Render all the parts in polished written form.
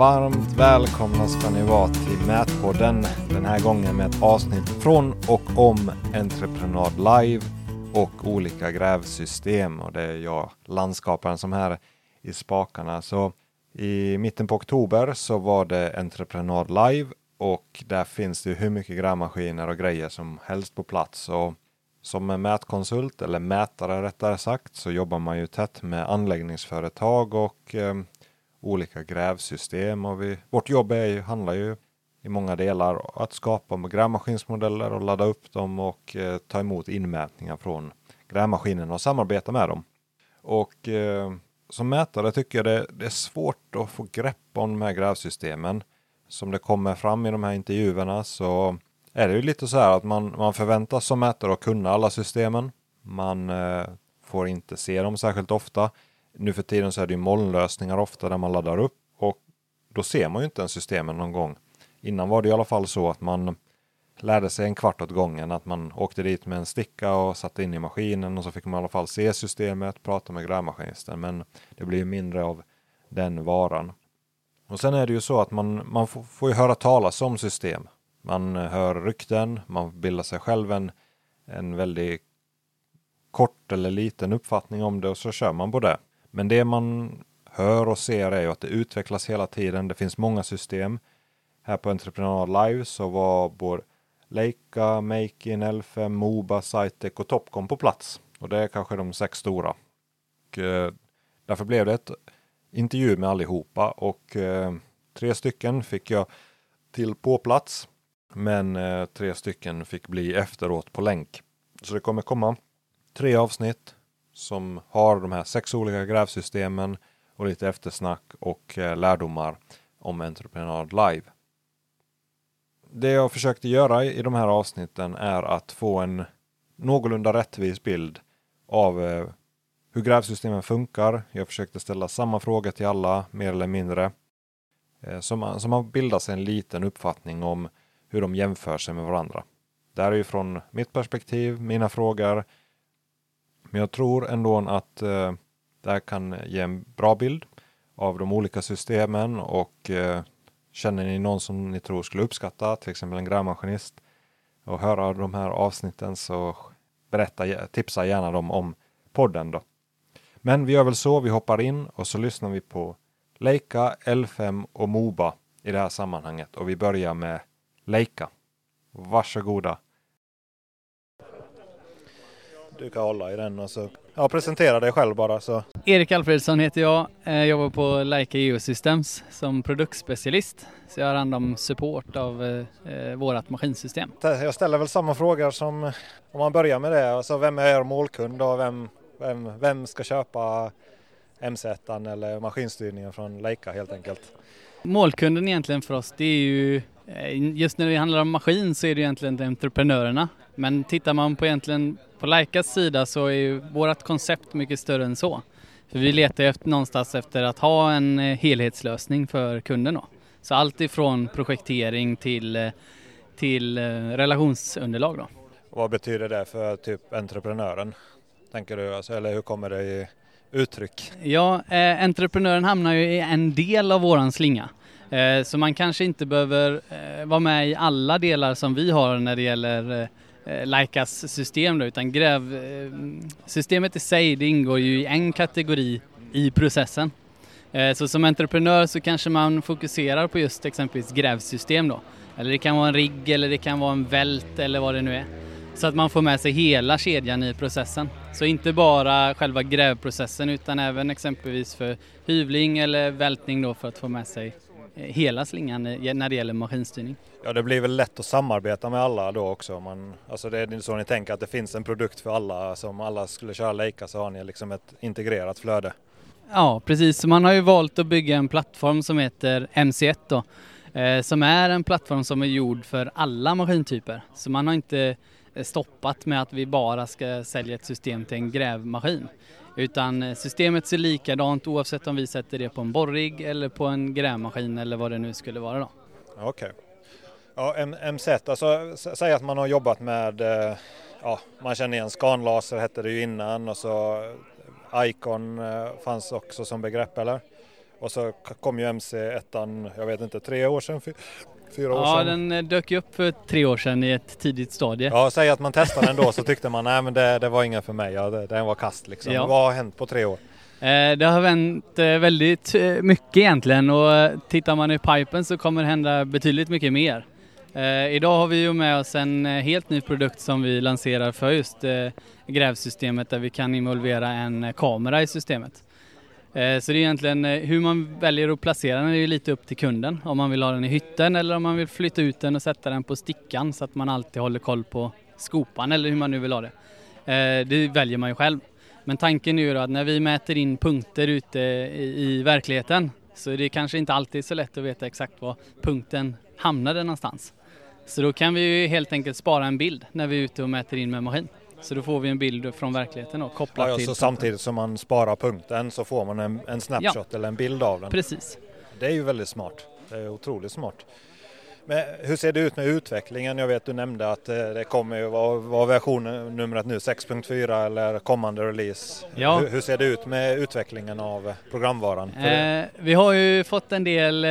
Varmt välkomna ska ni vara till Mätpodden. Den här gången med ett avsnitt från och om Entreprenad Live och olika grävsystem. Och det är jag, landskaparen, som här i spakarna. Så i mitten på oktober så var det Entreprenad Live. Och där finns det hur mycket grävmaskiner och grejer som helst på plats. Och som mätkonsult, eller mätare rättare sagt, så jobbar man ju tätt med anläggningsföretag och olika grävsystem. Och vårt jobb handlar ju i många delar om att skapa grävmaskinsmodeller och ladda upp dem och ta emot inmätningar från grävmaskinen och samarbeta med dem. Och som mätare tycker jag det är svårt att få grepp om de här grävsystemen. Som det kommer fram i de här intervjuerna så är det ju lite så här att man förväntas som mätare att kunna alla systemen. Man får inte se dem särskilt ofta. Nu för tiden så är det ju molnlösningar ofta där man laddar upp. Och då ser man ju inte ens systemen någon gång. Innan var det i alla fall så att man lärde sig en kvart åt gången. Att man åkte dit med en sticka och satte in i maskinen. Och så fick man i alla fall se systemet, prata med grävmaskinisten. Men det blir ju mindre av den varan. Och sen är det ju så att man får ju höra talas om system. Man hör rykten, man bildar sig själv en väldigt kort eller liten uppfattning om det och så kör man på det. Men det man hör och ser är ju att det utvecklas hela tiden. Det finns många system. Här på Entreprenad Live så var både Leica, Meikin, L5, Moba, Sitec och Topcon på plats. Och det är kanske de 6 stora. Och därför blev det ett intervju med allihopa och 3 stycken fick jag till på plats. Men 3 stycken fick bli efteråt på länk. Så det kommer komma 3 avsnitt som har de här 6 olika grävsystemen och lite eftersnack och lärdomar om Entreprenad Live. Det jag försökte göra i de här avsnitten är att få en någorlunda rättvis bild av hur grävsystemen funkar. Jag försökte ställa samma fråga till alla, mer eller mindre. Så man bildar sig en liten uppfattning om hur de jämför sig med varandra. Det här är ju från mitt perspektiv, mina frågor. Men jag tror ändå att det här kan ge en bra bild av de olika systemen. Och känner ni någon som ni tror skulle uppskatta, till exempel en grävmaskinist, och höra de här avsnitten, så tipsa gärna dem om podden då. Men vi gör väl så, vi hoppar in och så lyssnar vi på Leica, L5 och Moba i det här sammanhanget. Och vi börjar med Leica. Varsågoda. Du kan hålla i den och så presentera dig själv bara. Så. Erik Alfredsson heter jag. Jag jobbar på Leica Geosystems som produktspecialist. Så jag har hand om support av vårat maskinsystem. Jag ställer väl samma frågor som om man börjar med det. Alltså, vem är er målkund och vem ska köpa MC1 eller maskinstyrningen från Leica helt enkelt? Målkunden egentligen för oss, det är ju just när det handlar om maskin så är det egentligen entreprenörerna. Men tittar man på Leicas sida så är ju vårt koncept mycket större än så. För vi letar någonstans efter att ha en helhetslösning för kunden då. Så allt ifrån projektering till relationsunderlag då. Och vad betyder det för typ entreprenören? Tänker du, alltså, eller hur kommer det i uttryck? Ja, entreprenören hamnar ju i en del av våran slinga. Så man kanske inte behöver vara med i alla delar som vi har när det gäller Leicas system då, utan systemet i sig, det ingår ju i en kategori i processen. Så som entreprenör så kanske man fokuserar på just exempelvis grävsystem då. Eller det kan vara en rigg eller det kan vara en vält eller vad det nu är. Så att man får med sig hela kedjan i processen. Så inte bara själva grävprocessen utan även exempelvis för hyvling eller vältning då, för att få med sig hela slingan när det gäller maskinstyrning. Ja, det blir väl lätt att samarbeta med alla då också. Alltså det är så ni tänker att det finns en produkt för alla. Som alla skulle köra Leica så har ni liksom ett integrerat flöde. Ja, precis. Så man har ju valt att bygga en plattform som heter MC1 då. Som är en plattform som är gjord för alla maskintyper. Så man har inte stoppat med att vi bara ska sälja ett system till en grävmaskin. Utan systemet ser likadant oavsett om vi sätter det på en borrig eller på en grävmaskin eller vad det nu skulle vara då. Okej. Ja, MC1, alltså säg att man har jobbat med, man känner igen scanlaser hette det ju innan och så Icon fanns också som begrepp eller? Och så kom ju MC1, jag vet inte, 3 år sedan, 4 år Ja, sedan. den dök ju upp för 3 år sedan i ett tidigt stadie. Ja, säg att man testade den då så tyckte man nej men det var inget för mig, ja, den var kast liksom. Ja. Vad har hänt på 3 år? Det har vänt väldigt mycket egentligen, och tittar man i pipen så kommer det hända betydligt mycket mer. Idag har vi ju med oss en helt ny produkt som vi lanserar för just grävsystemet, där vi kan involvera en kamera i systemet. Så det är egentligen hur man väljer att placera den är ju lite upp till kunden. Om man vill ha den i hytten eller om man vill flytta ut den och sätta den på stickan så att man alltid håller koll på skopan, eller hur man nu vill ha det. Det väljer man ju själv. Men tanken är ju då att när vi mäter in punkter ute i verkligheten så är det kanske inte alltid så lätt att veta exakt var punkten hamnade någonstans. Så då kan vi ju helt enkelt spara en bild när vi är ute och mäter in med maskin. Så då får vi en bild från verkligheten och kopplat till. Så samtidigt som man sparar punkten så får man en snapshot eller en bild av den. Precis. Det är ju väldigt smart. Det är otroligt smart. Men hur ser det ut med utvecklingen? Jag vet du nämnde att det kommer ju vara version-numret nu 6.4 eller kommande release. Ja. Hur ser det ut med utvecklingen av programvaran? Vi har ju fått en del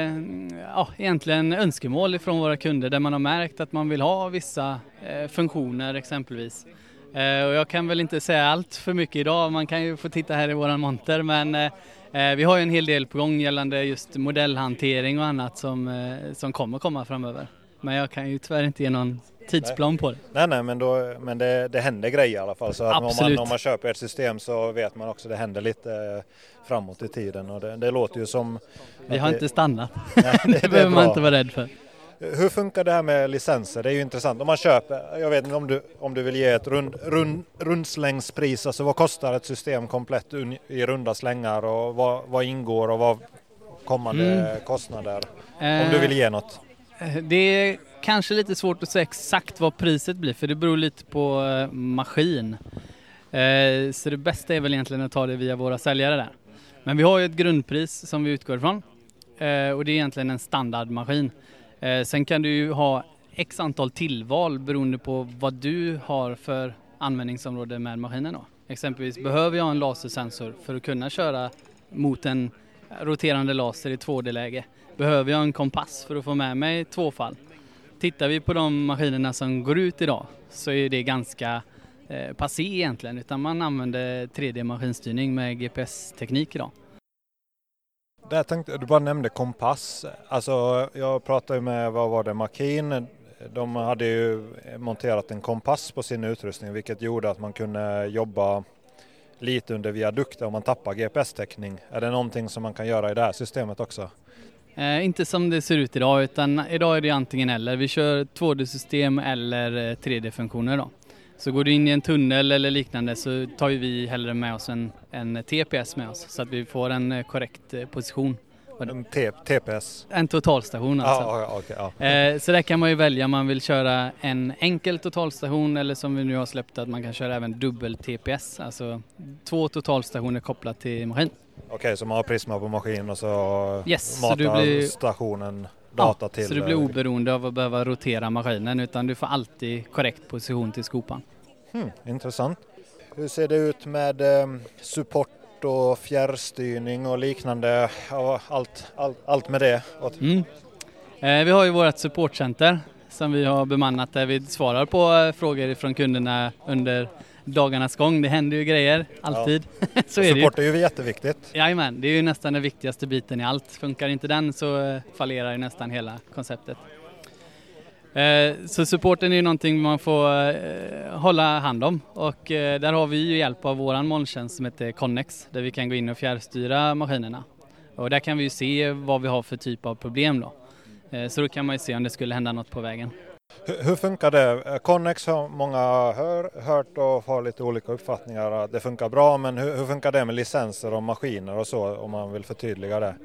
egentligen önskemål från våra kunder där man har märkt att man vill ha vissa funktioner exempelvis. Och jag kan väl inte säga allt för mycket idag, man kan ju få titta här i våran monter, men vi har ju en hel del på gång gällande just modellhantering och annat som kommer komma framöver. Men jag kan ju tyvärr inte ge någon tidsplan på det. Nej, men det händer grejer i alla fall. Så att om man köper ett system så vet man också att det händer lite framåt i tiden. Och det låter ju som... Vi har inte stannat. Nej, det behöver man inte vara rädd för. Hur funkar det här med licenser? Det är ju intressant. Om man köper, jag vet inte om du vill ge ett rundslängspris, alltså vad kostar ett system komplett i runda slängar och vad ingår och vad kommande kostnader? Om du vill ge något. Det är kanske lite svårt att säga exakt vad priset blir, för det beror lite på maskin. Så det bästa är väl egentligen att ta det via våra säljare där. Men vi har ju ett grundpris som vi utgår ifrån, och det är egentligen en standardmaskin. Sen kan du ju ha x antal tillval beroende på vad du har för användningsområde med maskinen då. Exempelvis behöver jag en lasersensor för att kunna köra mot en roterande laser i 2D-läge. Behöver jag en kompass för att få med mig 2-fall. Tittar vi på de maskinerna som går ut idag så är det ganska passé egentligen, utan man använder 3D-maskinstyrning med GPS-teknik idag. Där tänkte du bara nämnde kompass. Alltså jag pratade med, vad var det, Makin. De hade ju monterat en kompass på sin utrustning, vilket gjorde att man kunde jobba lite under viadukt om man tappar GPS-täckning. Är det någonting som man kan göra i det här systemet också? Inte som det ser ut idag, utan idag är det antingen eller. Vi kör 2D-system eller 3D-funktioner då. Så går du in i en tunnel eller liknande så tar ju vi hellre med oss en TPS med oss så att vi får en korrekt position. En TPS? En totalstation alltså. Ja. Så där kan man ju välja om man vill köra en enkel totalstation eller som vi nu har släppt att man kan köra även dubbel TPS. Alltså 2 totalstationer kopplat till maskin. Okej, så man har Prisma på maskin och så matar stationen data till... Så du blir oberoende av att behöva rotera maskinen, utan du får alltid korrekt position till skopan. Intressant. Hur ser det ut med support och fjärrstyrning och liknande? Allt med det? Vi har ju vårt supportcenter som vi har bemannat där vi svarar på frågor från kunderna under dagarnas gång. Det händer ju grejer, alltid. Ja. Så är support det ju. Är ju jätteviktigt. Jajamän, det är ju nästan den viktigaste biten i allt. Funkar inte den så fallerar ju nästan hela konceptet. Så supporten är ju någonting man får hålla hand om, och där har vi ju hjälp av våran molntjänst som heter Connex, där vi kan gå in och fjärrstyra maskinerna. Och där kan vi ju se vad vi har för typ av problem då. Så då kan man ju se om det skulle hända något på vägen. Hur funkar det? Connex har många hört och har lite olika uppfattningar. Det funkar bra, men hur funkar det med licenser och maskiner och så, om man vill förtydliga det?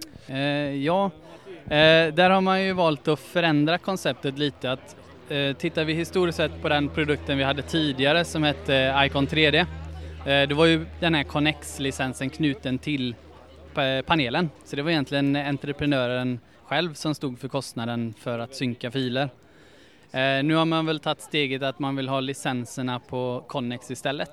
Där har man ju valt att förändra konceptet lite. Att tittar vi historiskt sett på den produkten vi hade tidigare som hette Icon 3D. Det var ju den här Connex-licensen knuten till panelen. Så det var egentligen entreprenören själv som stod för kostnaden för att synka filer. Nu har man väl tagit steget att man vill ha licenserna på Connex istället.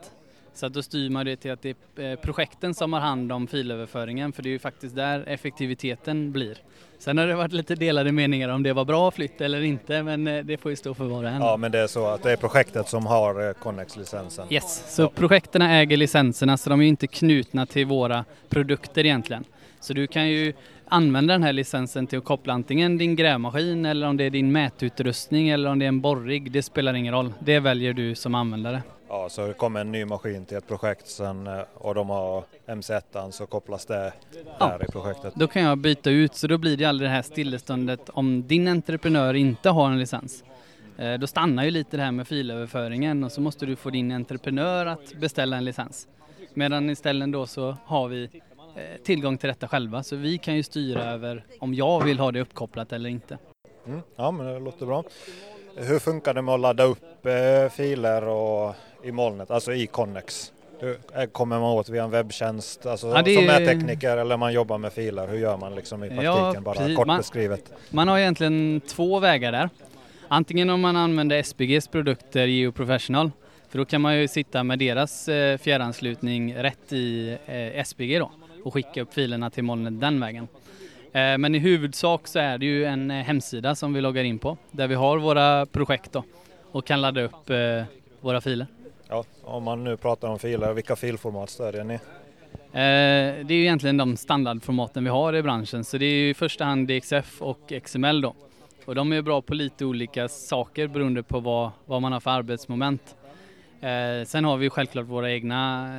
Så att då styr man det till att det är projekten som har hand om filöverföringen, för det är ju faktiskt där effektiviteten blir. Sen har det varit lite delade meningar om det var bra flytt eller inte, men det får ju stå för var och en. Ja, men det är så att det är projektet som har Connex-licensen. Yes, så projekterna äger licenserna, så de är ju inte knutna till våra produkter egentligen. Så du kan ju använda den här licensen till att koppla antingen din grävmaskin eller om det är din mätutrustning eller om det är en borrig, det spelar ingen roll. Det väljer du som användare. Ja, så det kommer en ny maskin till ett projekt sen och de har MC1 så kopplas det där i projektet. Då kan jag byta ut, så då blir det aldrig det här stilleståndet om din entreprenör inte har en licens. Då stannar ju lite det här med filöverföringen och så måste du få din entreprenör att beställa en licens. Medan istället då så har vi tillgång till detta själva, så vi kan ju styra över om jag vill ha det uppkopplat eller inte. Ja, men det låter bra. Hur funkar det med att ladda upp filer och i molnet, alltså i Connex? Kommer man åt via en webbtjänst, alltså som är tekniker eller man jobbar med filer? Hur gör man liksom i praktiken, bara kort beskrivet? Man har egentligen två vägar där. Antingen om man använder SBGs produkter GeoProfessional, för då kan man ju sitta med deras fjärranslutning rätt i SBG då och skicka upp filerna till molnet den vägen. Men i huvudsak så är det ju en hemsida som vi loggar in på där vi har våra projekt då och kan ladda upp våra filer. Ja, om man nu pratar om filer, vilka filformat stödjer ni? Det är ju egentligen de standardformaten vi har i branschen, så det är ju i första hand DXF och XML då. Och de är bra på lite olika saker beroende på vad man har för arbetsmoment. Sen har vi självklart våra egna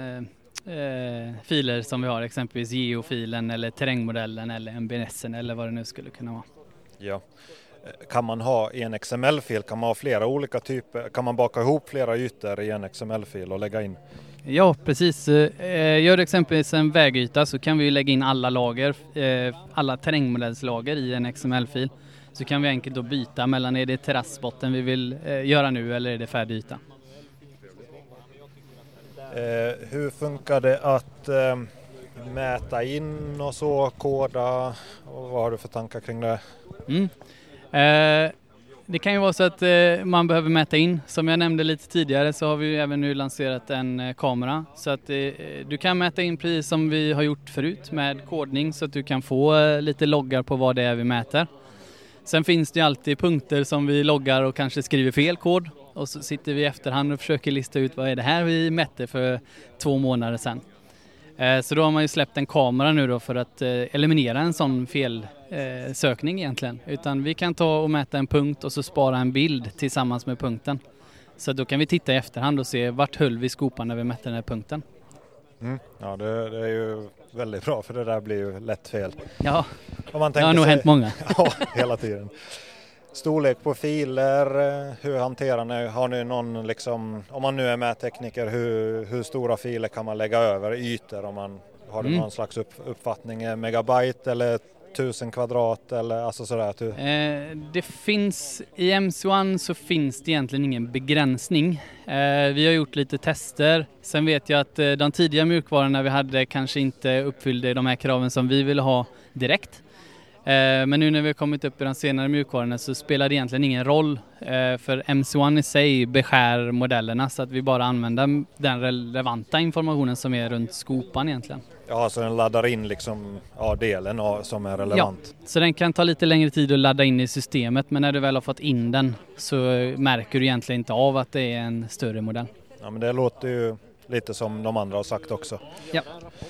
filer som vi har, exempelvis geofilen eller terrängmodellen eller MBNSen eller vad det nu skulle kunna vara. Ja. Kan man ha i en XML-fil, kan man ha flera olika typer, kan man baka ihop flera ytor i en XML-fil och lägga in? Ja, precis. Gör exempelvis en vägyta så kan vi lägga in alla lager, alla terrängmodellslager i en XML-fil. Så kan vi enkelt då byta mellan är det terrassbotten vi vill göra nu eller är det färdig yta. Hur funkar det att mäta in och så, koda, och vad har du för tankar kring det? Det kan ju vara så att man behöver mäta in. Som jag nämnde lite tidigare så har vi även nu lanserat en kamera. Så att du kan mäta in precis som vi har gjort förut med kodning, så att du kan få lite loggar på vad det är vi mäter. Sen finns det alltid punkter som vi loggar och kanske skriver fel kod. Och så sitter vi i efterhand och försöker lista ut vad är det här vi mätte för 2 månader sedan. Så då har man ju släppt en kamera nu då för att eliminera en sån felsökning egentligen. Utan vi kan ta och mäta en punkt och så spara en bild tillsammans med punkten. Så då kan vi titta i efterhand och se vart höll vi skopan när vi mätte den här punkten. Ja, det är ju väldigt bra, för det där blir ju lätt fel. Ja, om man det har nog hänt många. Ja, hela tiden. Storlek på filer, hur hanterar ni? Har ni någon liksom, om man nu är med tekniker, hur stora filer kan man lägga över ytor? Om man har någon slags uppfattning, megabyte eller 1000 kvadrat eller alltså sådär? Det finns i MC1 så finns det egentligen ingen begränsning. Vi har gjort lite tester. Sen vet jag att de tidiga mjukvarorna vi hade kanske inte uppfyllde de här kraven som vi ville ha direkt. Men nu när vi har kommit upp i de senare mjukvarorna så spelar det egentligen ingen roll, för MC1 i sig beskär modellerna så att vi bara använder den relevanta informationen som är runt skopan egentligen. Ja, så den laddar in liksom delen som är relevant. Ja, så den kan ta lite längre tid att ladda in i systemet, men när du väl har fått in den så märker du egentligen inte av att det är en större modell. Ja, men det låter ju lite som de andra har sagt också. Ja.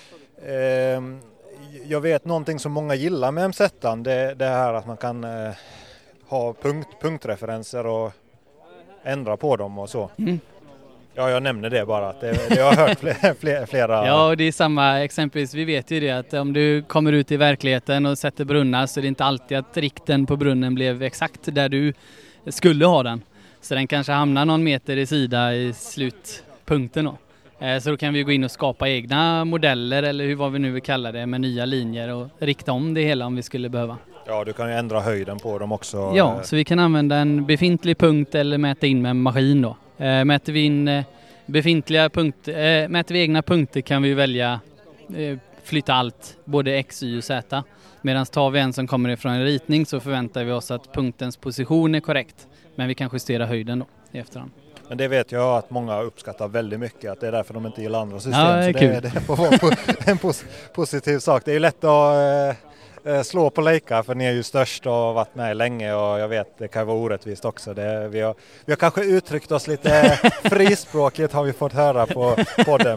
Jag vet någonting som många gillar med MC1, det här att man kan ha punktreferenser och ändra på dem och så. Ja, jag nämner det bara, att jag har hört flera... Ja, och det är samma, exempelvis vi vet ju det att om du kommer ut i verkligheten och sätter brunnar så är det inte alltid att rikten på brunnen blev exakt där du skulle ha den. Så den kanske hamnar någon meter i sida i slutpunkten då. Så då kan vi gå in och skapa egna modeller eller vad vi nu vill kalla det med nya linjer och rikta om det hela om vi skulle behöva. Ja, du kan ju ändra höjden på dem också. Ja, så vi kan använda en befintlig punkt eller mäta in med en maskin då. Mäter vi in mäter vi egna punkter kan vi välja flytta allt, både X, Y och Z. Medan tar vi en som kommer ifrån en ritning så förväntar vi oss att punktens position är korrekt. Men vi kan justera höjden då i efterhand. Men det vet jag att många uppskattar väldigt mycket, att det är därför de inte gillar andra system. Ja, det är så kul. det får vara en positiv sak. Det är ju lätt att slå på Leica, för ni är ju störst och har varit med länge, och jag vet det kan vara orättvist också. Vi har kanske uttryckt oss lite frispråkigt, har vi fått höra på podden.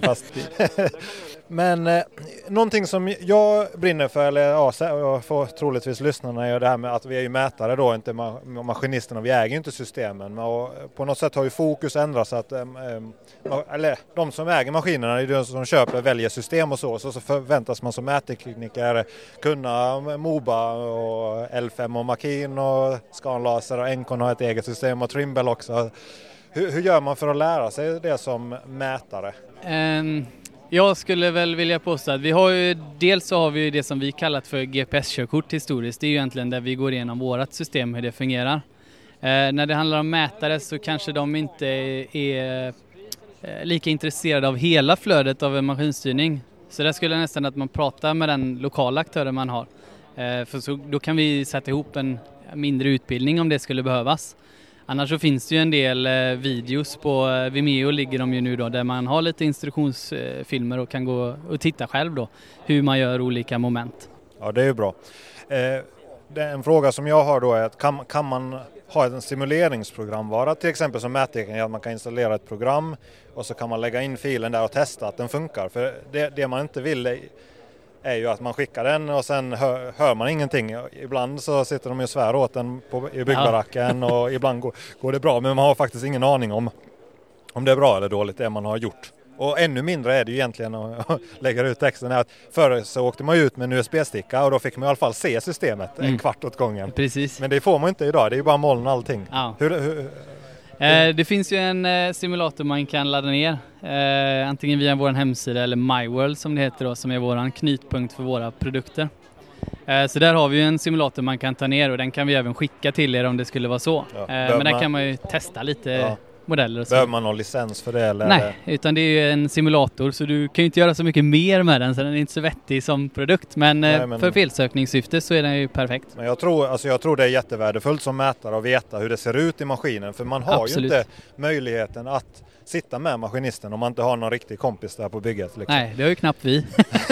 Men någonting som jag brinner för, eller jag får troligtvis lyssnarna, är det här med att vi är ju mätare då, inte maskinisterna, vi äger ju inte systemen. Och på något sätt har ju fokus ändrats, så att eller de som äger maskinerna är de som köper, väljer system och så förväntas man som mättekniker kunna MOBA och L5 och Makin och Scanlaser, och Encon har ett eget system och Trimble också. Hur gör man för att lära sig det som mätare? Jag skulle väl vilja påstå att dels så har vi det som vi kallat för GPS-körkort historiskt. Det är ju egentligen där vi går igenom vårat system, hur det fungerar. När det handlar om mätare så kanske de inte är lika intresserade av hela flödet av en maskinstyrning. Så där skulle jag nästan att man pratar med den lokala aktören man har. För då kan vi sätta ihop en mindre utbildning om det skulle behövas. Annars så finns det ju en del videos på Vimeo, ligger de ju nu då, där man har lite instruktionsfilmer och kan gå och titta själv då hur man gör olika moment. Ja, det är ju bra. En fråga som jag har då är att kan man ha en simuleringsprogramvara till exempel som mättekniker, att man kan installera ett program och så kan man lägga in filen där och testa att den funkar. För det man inte vill är ju att man skickar den och sen hör man ingenting. Ibland så sitter de ju och svär åt den i byggbaracken och ibland går det bra, men man har faktiskt ingen aning om det är bra eller dåligt det man har gjort. Och ännu mindre är det ju egentligen att lägga ut texten. Att förr så åkte man ut med en USB-sticka och då fick man i alla fall se systemet en kvart åt gången. Precis. Men det får man inte idag, det är ju bara moln och allting. Ja. Hur Det finns ju en simulator man kan ladda ner, antingen via vår hemsida eller MyWorld som det heter då, som är vår knutpunkt för våra produkter. Så där har vi ju en simulator man kan ta ner och den kan vi även skicka till er om det skulle vara så. Ja, men där kan man ju testa lite modeller och så. Behöver man någon licens för det? Eller? Nej, utan det är ju en simulator så du kan ju inte göra så mycket mer med den, så den är inte så vettig som produkt. Men för felsökningssyfte så är den ju perfekt. Men jag tror det är jättevärdefullt som mätare att veta hur det ser ut i maskinen. För man har ju inte möjligheten att sitta med maskinisten om man inte har någon riktig kompis där på bygget. Liksom. Nej, det har ju knappt vi.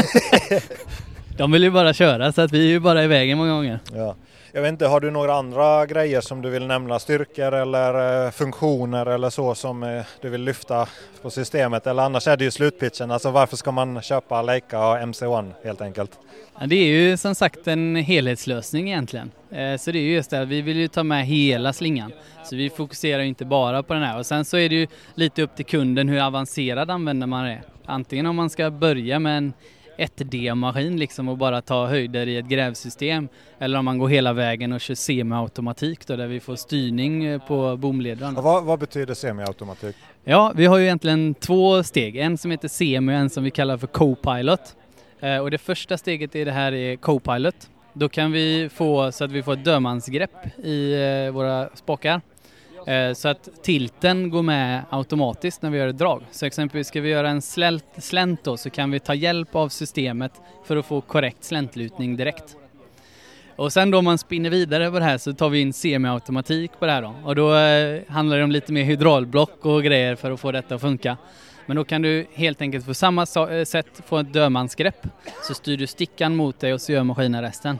De vill ju bara köra så att vi är ju bara i vägen många gånger. Ja. Jag vet inte, har du några andra grejer som du vill nämna? Styrkor eller funktioner eller så som du vill lyfta på systemet? Eller annars är det ju slutpitchen. Alltså varför ska man köpa Leica och MC1 helt enkelt? Ja, det är ju som sagt en helhetslösning egentligen. Så det är ju just det, vi vill ju ta med hela slingan. Så vi fokuserar ju inte bara på den här. Och sen så är det ju lite upp till kunden hur avancerad användare man är. Antingen om man ska börja med en 1D-maskin liksom och bara ta höjder i ett grävsystem, eller om man går hela vägen och kör semi-automatik då, där vi får styrning på bomledaren. Vad betyder semi-automatik? Ja, vi har ju egentligen två steg. En som heter semi och en som vi kallar för co-pilot. Och det första steget i det här är co-pilot. Då kan vi få så att vi får ett dödmansgrepp i våra spakar. Så att tilten går med automatiskt när vi gör ett drag. Så exempelvis ska vi göra en slänt då, så kan vi ta hjälp av systemet för att få korrekt släntlutning direkt. Och sen då om man spinner vidare på det här så tar vi in semi-automatik på det här då. Och då handlar det om lite mer hydraulblock och grejer för att få detta att funka. Men då kan du helt enkelt på samma sätt få ett dödmansgrepp. Så styr du stickan mot dig och så gör maskinen resten.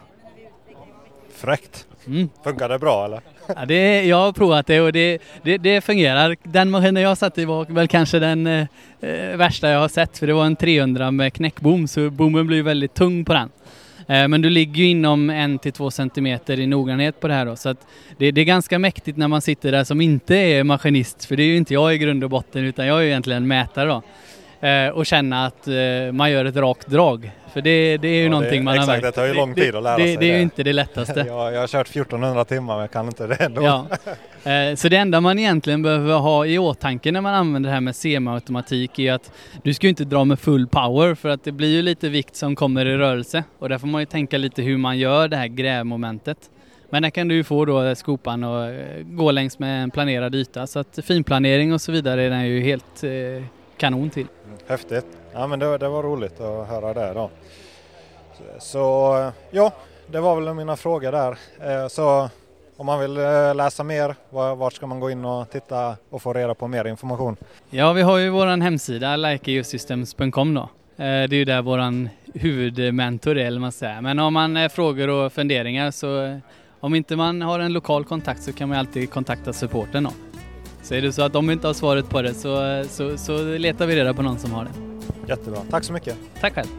Fräckt. Funkar det bra eller? Ja, jag har provat det och det fungerar. Den maskinen jag satt i var väl kanske den värsta jag har sett. För det var en 300 med knäckbom, så bommen blir väldigt tung på den. Men du ligger ju inom 1-2 centimeter i noggrannhet på det här då. Så att det är ganska mäktigt när man sitter där som inte är maskinist. För det är ju inte jag i grund och botten, utan jag är ju egentligen mätare då. Och känna att man gör ett rakt drag. För det är ju någonting man har märkt. Exakt, det tar ju lång tid att lära sig. Det är ju inte det lättaste. Jag har kört 1400 timmar men jag kan inte det ändå. Ja. Så det enda man egentligen behöver ha i åtanke när man använder det här med semi-automatik är att du ska ju inte dra med full power, för att det blir ju lite vikt som kommer i rörelse. Och där får man ju tänka lite hur man gör det här grävmomentet. Men där kan du ju få då skopan och gå längs med en planerad yta. Så att finplanering och så vidare är den ju helt kanon till. Häftigt. Ja, men det var roligt att höra det då. Så ja, det var väl mina frågor där. Så Om man vill läsa mer, vart ska man gå in och titta och få reda på mer information? Ja, vi har ju våran hemsida likeeusystems.com då. Det är ju där våran huvudmentor är, eller man säger. Men om man har frågor och funderingar, så om inte man har en lokal kontakt så kan man alltid kontakta supporten då. Så är det så att de inte har svaret på det så letar vi reda på någon som har det. Jättebra, tack så mycket. Tack själv.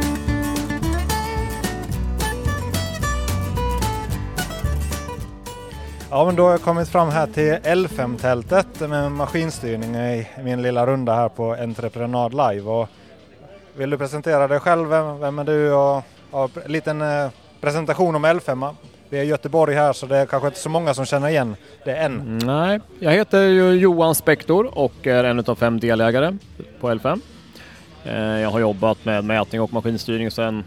Ja, men då har jag kommit fram här till L5-tältet med maskinstyrning i min lilla runda här på Entreprenad Live. Och vill du presentera dig själv? Vem är du? Och en liten presentation om L5. Vi är i Göteborg här, så det är kanske inte så många som känner igen det än. Nej, jag heter ju Johan Spektor och är en av 5 delägare på L5. Jag har jobbat med mätning och maskinstyrning sedan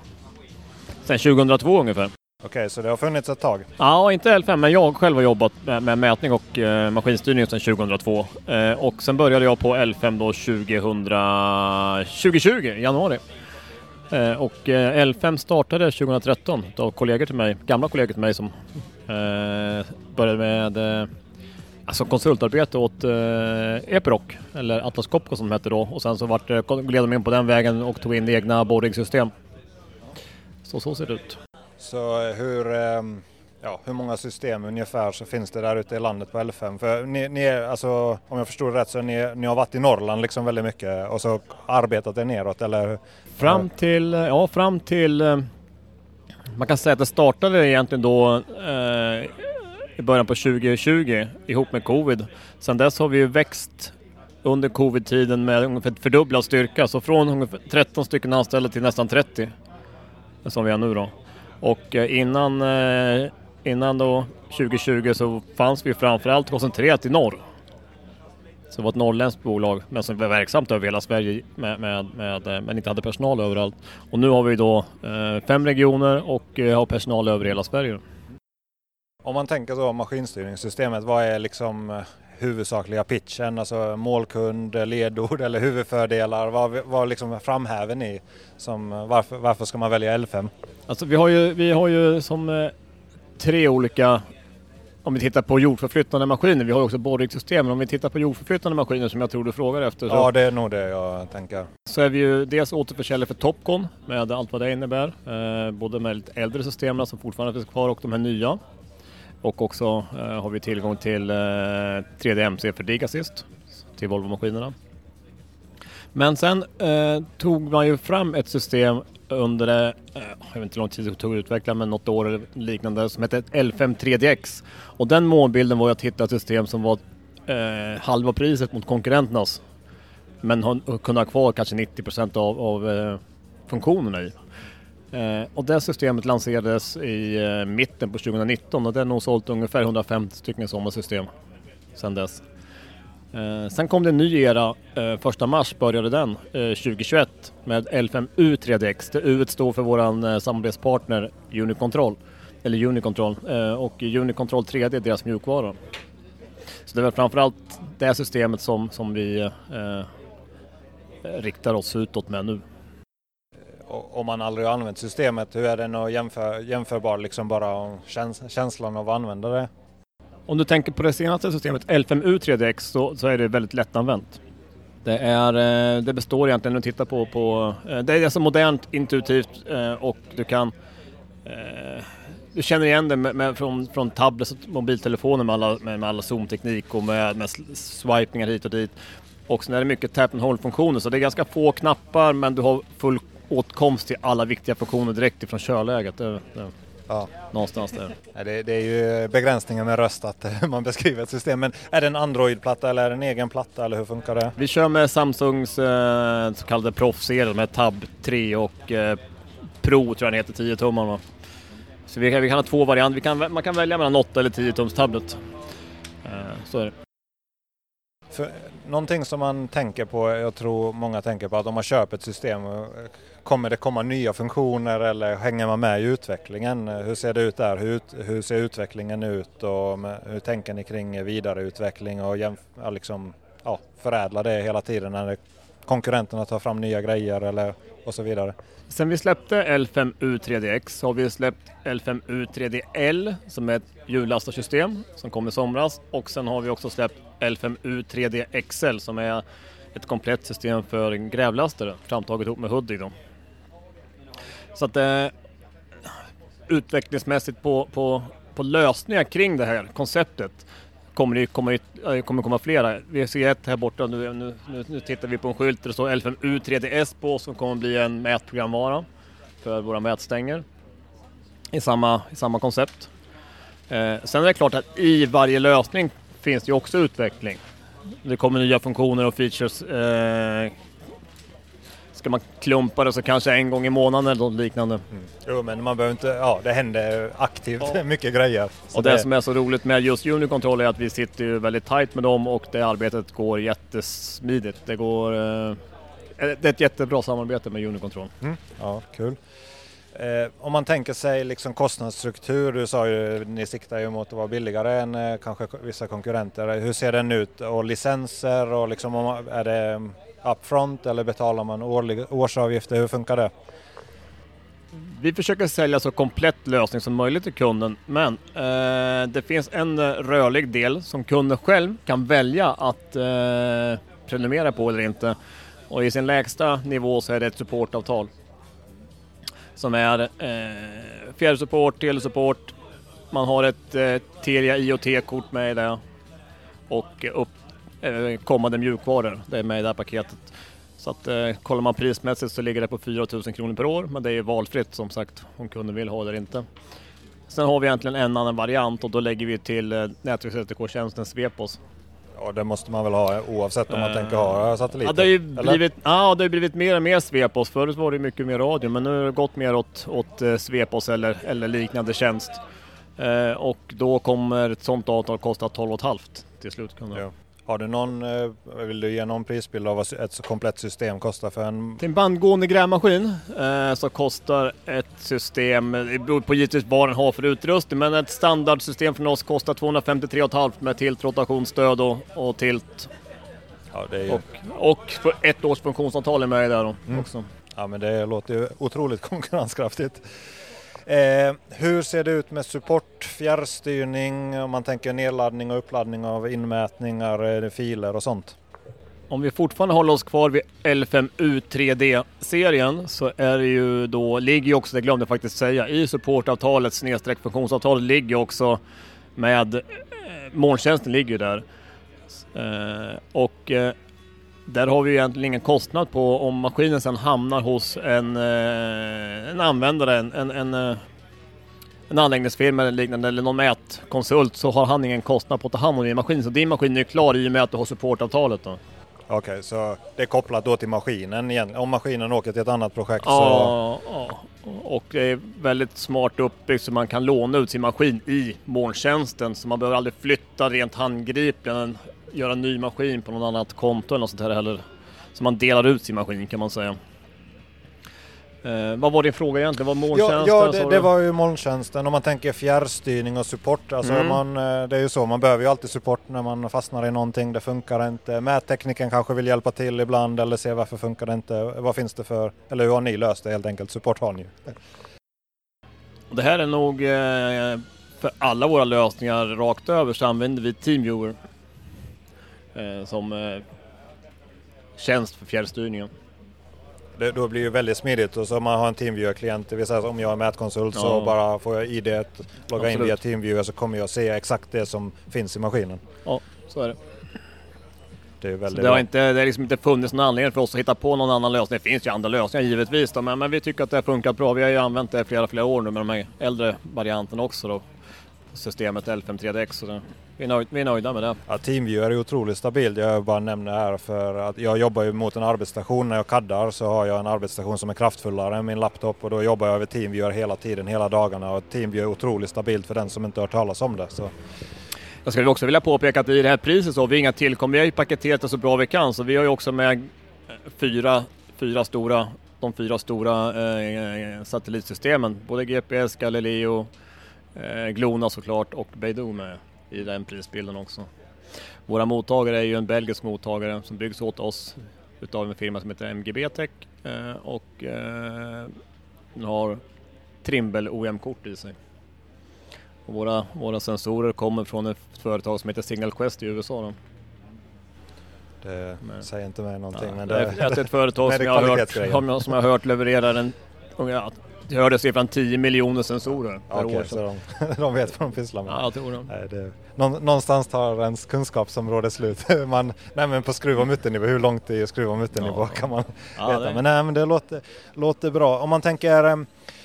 2002 ungefär. Okej, så det har funnits ett tag? Ja, inte L5, men jag själv har jobbat med mätning och maskinstyrning sedan 2002. Och sen började jag på L5 då 2020, januari. Och L5 startade 2013 av gamla kollegor till mig som började med konsultarbete åt Epiroc, eller Atlas Copco som det hette då. Och sen så gled de in på den vägen och tog in egna borringssystem. Så ser det ut. Så hur många system ungefär så finns det där ute i landet på L5? För ni är, alltså, om jag förstår rätt, så ni har varit i Norrland liksom väldigt mycket och så arbetat er neråt, eller? Fram till man kan säga att det startade egentligen då i början på 2020 ihop med covid. Sen dess har vi ju växt under covid-tiden med ungefär fördubblad styrka, så från ungefär 13 stycken anställda till nästan 30 som vi är nu då. Och innan då 2020 så fanns vi framförallt koncentrerat i norr. Så det var ett norrländskt bolag, men som var verksamt över hela Sverige men inte hade personal överallt. Och nu har vi då 5 regioner och har personal över hela Sverige. Om man tänker så maskinstyrningssystemet, vad är liksom huvudsakliga pitchen? Alltså målkund, ledord eller huvudfördelar? Vad liksom framhäver ni? Varför ska man välja L5? Alltså vi har ju som 3 olika, om vi tittar på jordförflyttande maskiner, vi har också borringssystem, men om vi tittar på jordförflyttande maskiner som jag tror du frågar efter. Så, ja, det är nog det jag tänker. Så är vi ju dels återförsäljare för Topcon med allt vad det innebär. Både med lite äldre systemen som fortfarande finns kvar och de här nya. Och också har vi tillgång till 3D-MC för Digassist till Volvo-maskinerna. Men sen tog man ju fram ett system under jag vet inte hur lång tid det tog att utveckla, men något år eller liknande, som heter L5 3DX. Och den målbilden var att hitta ett system som var halva priset mot konkurrenternas, men kunde ha kvar kanske 90% av funktionerna i. Och det systemet lanserades i mitten på 2019 och den har nog sålt ungefär 150 stycken sådana system sedan dess. Sen kom det en ny era, 1 mars började den 2021 med L5U 3DX. Det U står för våran samarbetspartner Unicontrol, och Unicontrol 3D är deras mjukvara. Så det är väl framförallt det systemet som vi riktar oss utåt med nu. Om man aldrig har använt systemet, hur är den att jämförbar liksom bara känslan av att använda det? Om du tänker på det senaste systemet L5U 3DX så är det väldigt lättanvänt. Det består egentligen, när du tittar på det är så modernt, intuitivt och du känner igen det från tablets och mobiltelefoner med alla zoomteknik och med swipningar hit och dit. Och sen är det mycket tap and hold-funktioner, så det är ganska få knappar, men du har full åtkomst till alla viktiga funktioner direkt ifrån körläget. Ja. Någonstans där. Det är ju begränsningar med röst att man beskriver ett system. Men är det en Android-platta eller är det en egen platta, eller hur funkar det? Vi kör med Samsungs så kallade Proff-serien med Tab 3 och Pro, tror jag den heter, 10 tummar. Så vi kan ha 2 varianter. Man kan välja mellan 8 eller 10 tums tablet. Så är det. För någonting som man tänker på, jag tror många tänker på, att om man köper ett system, kommer det komma nya funktioner eller hänger man med i utvecklingen? Hur ser det ut där? Hur ser utvecklingen ut och hur tänker ni kring vidareutveckling och förädla det hela tiden när det konkurrenterna tar fram nya grejer eller och så vidare. Sen vi släppte L5U 3DX har vi släppt L5U 3DL som är ett hjullastarsystem som kom i somras, och sen har vi också släppt L5U 3DXL som är ett komplett system för grävlastare framtaget ihop med Hudig då. Så att utvecklingsmässigt på lösningar kring det här konceptet kommer komma flera. Vi ser ett här borta, nu tittar vi på en skylt där det står L5U 3DS på, som kommer bli en mätprogramvara för våra mätstänger i samma koncept. Sen är det klart att i varje lösning finns det också utveckling. Det kommer nya funktioner och features. Ska man klumpa det så kanske en gång i månaden eller något liknande. Jo, men man behöver inte, det händer aktivt mycket grejer. Så och det som är så roligt med just Unicontrol är att vi sitter ju väldigt tajt med dem och det arbetet går jättesmidigt. Det är ett jättebra samarbete med Unicontrol. Ja, kul. Om man tänker sig liksom kostnadsstruktur, du sa ju ni siktar ju mot att vara billigare än kanske vissa konkurrenter. Hur ser den ut? Och licenser och liksom, är det upfront eller betalar man årsavgifter? Hur funkar det? Vi försöker sälja så komplett lösning som möjligt till kunden, men det finns en rörlig del som kunden själv kan välja att prenumerera på eller inte. Och i sin lägsta nivå så är det ett supportavtal som är fjärrsupport, telesupport. Man har ett Telia IoT-kort med i det och kommande mjukvaror. Det är med i det här paketet. Så att kollar man prismässigt så ligger det på 4 000 kronor per år, men det är valfritt som sagt om kunden vill ha det eller inte. Sen har vi egentligen en annan variant och då lägger vi till nätverks-SDK-tjänsten Svepos. Ja, det måste man väl ha oavsett om man tänker ha satelliter. Ja, det har blivit mer och mer Svepos. Förut var det mycket mer radio, men nu har det gått mer åt Svepos eller liknande tjänst. Och då kommer ett sånt avtal kosta 12,5 till slutkunden. Ja. Har du vill du ge någon prisbild av vad ett så komplett system kostar för en... Till en bandgående grävmaskin så kostar ett system, det beror på givetvis vad den har för utrustning, men ett standardsystem från oss kostar 253,5 med tiltrotationsstöd och tilt. Ja, det är ju... och för ett års funktionsavtal är med där då också. Ja, men det låter ju otroligt konkurrenskraftigt. Hur ser det ut med support, fjärrstyrning, om man tänker nedladdning och uppladdning av inmätningar, filer och sånt? Om vi fortfarande håller oss kvar vid L5U 3D-serien så är det ju då, ligger ju också, det glömde jag faktiskt säga, i supportavtalet /funktionsavtalet ligger också med molntjänsten ligger där. Och där har vi egentligen ingen kostnad på om maskinen sedan hamnar hos en användare, en anläggningsfirma eller liknande eller någon mätkonsult, så har han ingen kostnad på att ta hand om din maskin. Så din maskin är klar i och med att du har supportavtalet då. Okej, så det är kopplat då till maskinen igen. Om maskinen åker till ett annat projekt så... Ja, och det är väldigt smart uppbyggt så man kan låna ut sin maskin i molntjänsten. Så man behöver aldrig flytta rent handgripligen, göra en ny maskin på något annat konto eller något sånt här heller. Så man delar ut sin maskin kan man säga. Vad var din fråga egentligen? Var molntjänsten? Ja, det var ju molntjänsten. Om man tänker fjärrstyrning och support. Alltså det är ju så, man behöver ju alltid support när man fastnar i någonting. Det funkar inte. Mättekniken kanske vill hjälpa till ibland eller se varför funkar det inte. Vad finns det för, eller hur har ni löst det helt enkelt? Support har ni ju. Det här är nog för alla våra lösningar rakt över så använder vi TeamViewer som tjänst för fjärrstyrningen. Då blir det väldigt smidigt och så om man har en TeamViewer-klient, det vill säga om jag är mätkonsult så bara får jag ID-et, logga in via TeamViewer så kommer jag se exakt det som finns i maskinen. Ja, så är det. Det är väldigt det har liksom inte funnits någon anledning för oss att hitta på någon annan lösning. Det finns ju andra lösningar givetvis då, men vi tycker att det har funkat bra. Vi har ju använt det flera år nu med de här äldre varianterna också då. Systemet L5-3DX så vi är nöjda med det. Ja, TeamViewer är otroligt stabilt. Jag bara nämner här för att jag jobbar ju mot en arbetsstation. När jag kaddar så har jag en arbetsstation som är kraftfullare än min laptop och då jobbar jag över TeamViewer hela tiden, hela dagarna och TeamViewer är otroligt stabilt för den som inte har hört talas om det. Så. Jag skulle också vilja påpeka att i det här priset så har vi inga tillkom. Vi har ju paketerat det så bra vi kan så vi har ju också med de fyra stora satellitsystemen. Både GPS, Galileo, Glona såklart och Beidou med i den prisbilden också. Våra mottagare är ju en belgisk mottagare som byggs åt oss utav en firma som heter MGB Tech och den har Trimble OEM-kort i sig. Och våra sensorer kommer från ett företag som heter Signal Quest i USA då. Det säger inte mig någonting. Ja, men det är ett företag som jag har hört levererar jag hörde siffran 10 miljoner sensorer per år. Så de vet vad de pysslar med. Ja, jag tror det. Någonstans tar ens kunskapsområde slut. Men på skruv- och mutternivå, hur långt i skruv- och mutternivå kan man veta. Men det låter bra. Om man tänker...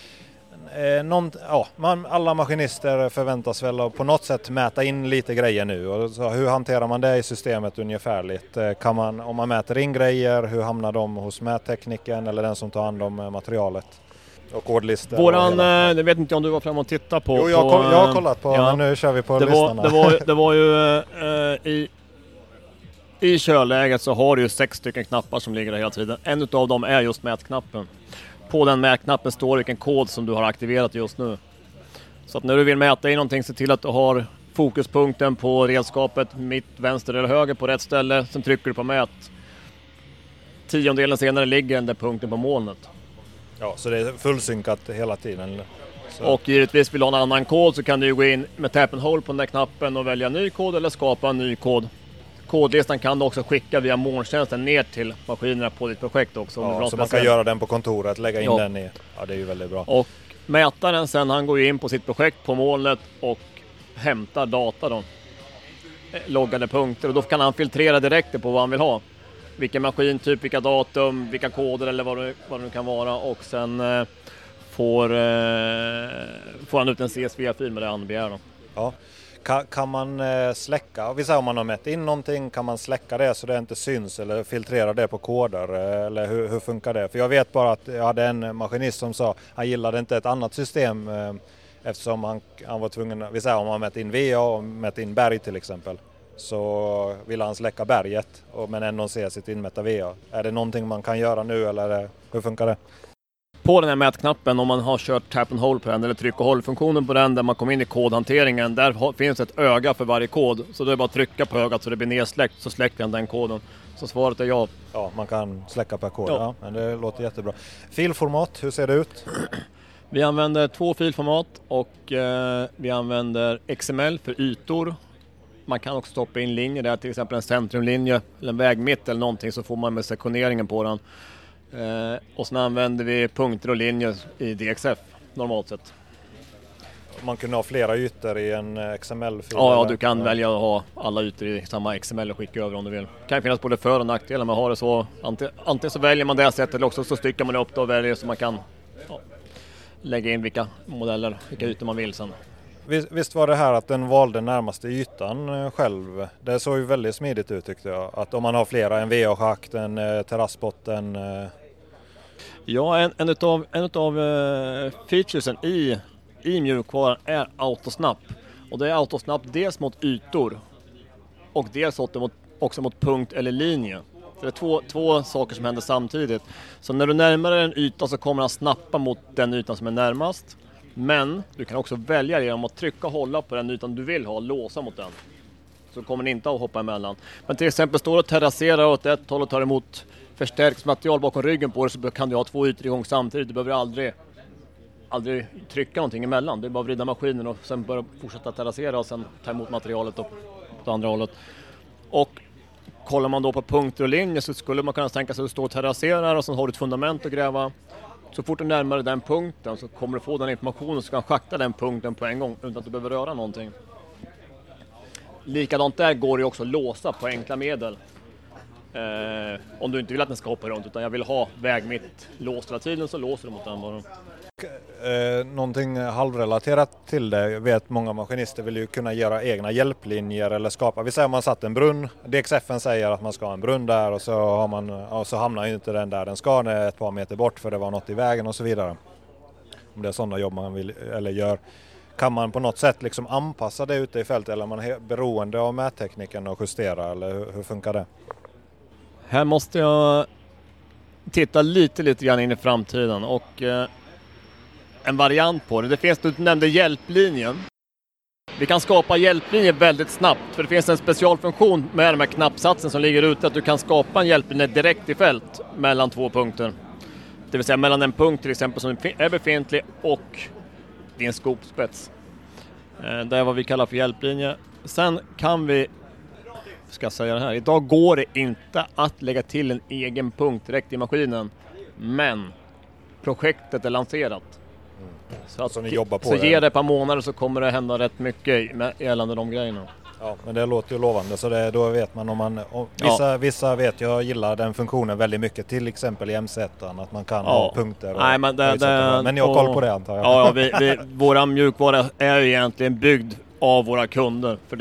alla maskinister förväntas väl på något sätt mäta in lite grejer nu. Och så hur hanterar man det i systemet ungefärligt? Om man mäter in grejer, hur hamnar de hos mättekniken eller den som tar hand om materialet? Och kodlistor. Jag vet inte om du var fram och tittade på. Jo, jag har kollat på, men nu kör vi på listorna. Det var ju i körläget så har du ju 6 stycken knappar som ligger där hela tiden. En utav dem är just mätknappen. På den mätknappen står vilken kod som du har aktiverat just nu. Så att när du vill mäta in någonting, se till att du har fokuspunkten på redskapet mitt, vänster eller höger på rätt ställe. Sen trycker du på mät. 10 senare ligger den där punkten på molnet. Ja, så det är fullsynkat hela tiden. Så. Och givetvis vill du ha en annan kod så kan du gå in med tap and hold på den där knappen och välja ny kod eller skapa en ny kod. Kodlistan kan du också skicka via molntjänsten ner till maskinerna på ditt projekt också. Ja, så man kan göra den på kontoret, lägga in den i. Ja, det är ju väldigt bra. Och mätaren sen, han går ju in på sitt projekt på molnet och hämtar data då. Loggade punkter och då kan han filtrera direkt på vad han vill ha. Vilken maskintyp, vilka datum, vilka koder eller vad det nu kan vara och sen får han ut en CSV-fil med det han begär då. Ja. Kan man släcka, om man har mätt in någonting, kan man släcka det så det inte syns eller filtrera det på koder eller hur funkar det? För jag vet bara att jag hade en maskinist som sa han gillade inte ett annat system eftersom han var tvungen, om man mätt in VA och mätt in berg till exempel så ville han släcka berget men ändå se sitt inmätta VA. Är det någonting man kan göra nu eller hur funkar det? På den här mätknappen, om man har kört tap and hold på den eller tryck- och håll-funktionen på den där man kommer in i kodhanteringen, där finns ett öga för varje kod. Så då är det bara att trycka på ögat så det blir nedsläckt så släcker den koden. Så svaret är ja. Ja, man kan släcka per kod. Ja, men det låter jättebra. Filformat, hur ser det ut? Vi använder 2 filformat och vi använder XML för ytor. Man kan också stoppa in linjer där, till exempel en centrumlinje eller en vägmitt eller någonting så får man med sektioneringen på den. Och sen använder vi punkter och linjer i DXF normalt sett. Man kunde ha flera ytor i en XML-fil? Ja, du kan välja att ha alla ytor i samma XML och skicka över om du vill. Det kan finnas både för- och nackdelar med att ha det så. Antingen så väljer man det sättet eller också så styckar man upp det och väljer så man kan lägga in vilka modeller, vilka ytor man vill sen. Visst var det här att den valde närmaste ytan själv. Det såg ju väldigt smidigt ut tyckte jag. Att om man har flera, en VA-schakt, en terrassbotten. Ja, en utav featuresen i mjukvaran är autosnap. Och det är autosnap dels mot ytor och dels också mot punkt eller linje. Det är två saker som händer samtidigt. Så när du närmar dig en yta så kommer han snappa mot den ytan som är närmast. Men du kan också välja genom att trycka och hålla på den ytan du vill ha, låsa mot den. Så kommer den inte att hoppa emellan. Men till exempel står du och terrasserar åt ett håll och tar emot förstärksmaterial bakom ryggen på dig så kan du ha 2 ytor igång samtidigt. Du behöver aldrig trycka någonting emellan. Det är bara att vrida maskinen och sen börja fortsätta terrassera och sen ta emot materialet åt andra hållet. Och kollar man då på punkter och linjer så skulle man kunna tänka sig att du står och terrasserar och sen har du ett fundament att gräva. Så fort du närmar dig den punkten så kommer du få den informationen så kan du schakta den punkten på en gång utan att du behöver röra någonting. Likadant där går det också att låsa på enkla medel. Om du inte vill att den ska hoppa runt utan jag vill ha väg mitt låst hela tiden så låser du mot den bara. Någonting halvrelaterat till det vet många maskinister vill ju kunna göra egna hjälplinjer eller skapa. Vi säger om man satt en brunn, DXF:en säger att man ska ha en brunn där och så hamnar ju inte den där den ska ett par meter bort för det var något i vägen och så vidare. Om det är sådana jobb man vill eller gör. Kan man på något sätt liksom anpassa det ute i fältet eller är man beroende av mättekniken och justera eller hur funkar det? Här måste jag titta lite grann in i framtiden och en variant på det. Det finns, du nämnde hjälplinjen. Vi kan skapa hjälplinjer väldigt snabbt, för det finns en specialfunktion med de här knappsatsen som ligger ute, att du kan skapa en hjälplinje direkt i fält mellan 2 punkter. Det vill säga mellan en punkt till exempel som är befintlig och din skopspets. Det är vad vi kallar för hjälplinje. Sen kan vi, ska jag säga det här, idag går det inte att lägga till en egen punkt direkt i maskinen, men projektet är lanserat. Så att ni jobbar på så det. ger det ett par månader så kommer det hända rätt mycket gällande de grejerna. Ja, men det låter ju lovande, så då vet man om vissa vet jag gillar den funktionen väldigt mycket, till exempel i MZ att man kan ha punkter. Nej, men ni har koll på det, antar jag. Ja, våra mjukvara är ju egentligen byggd av våra kunder, för det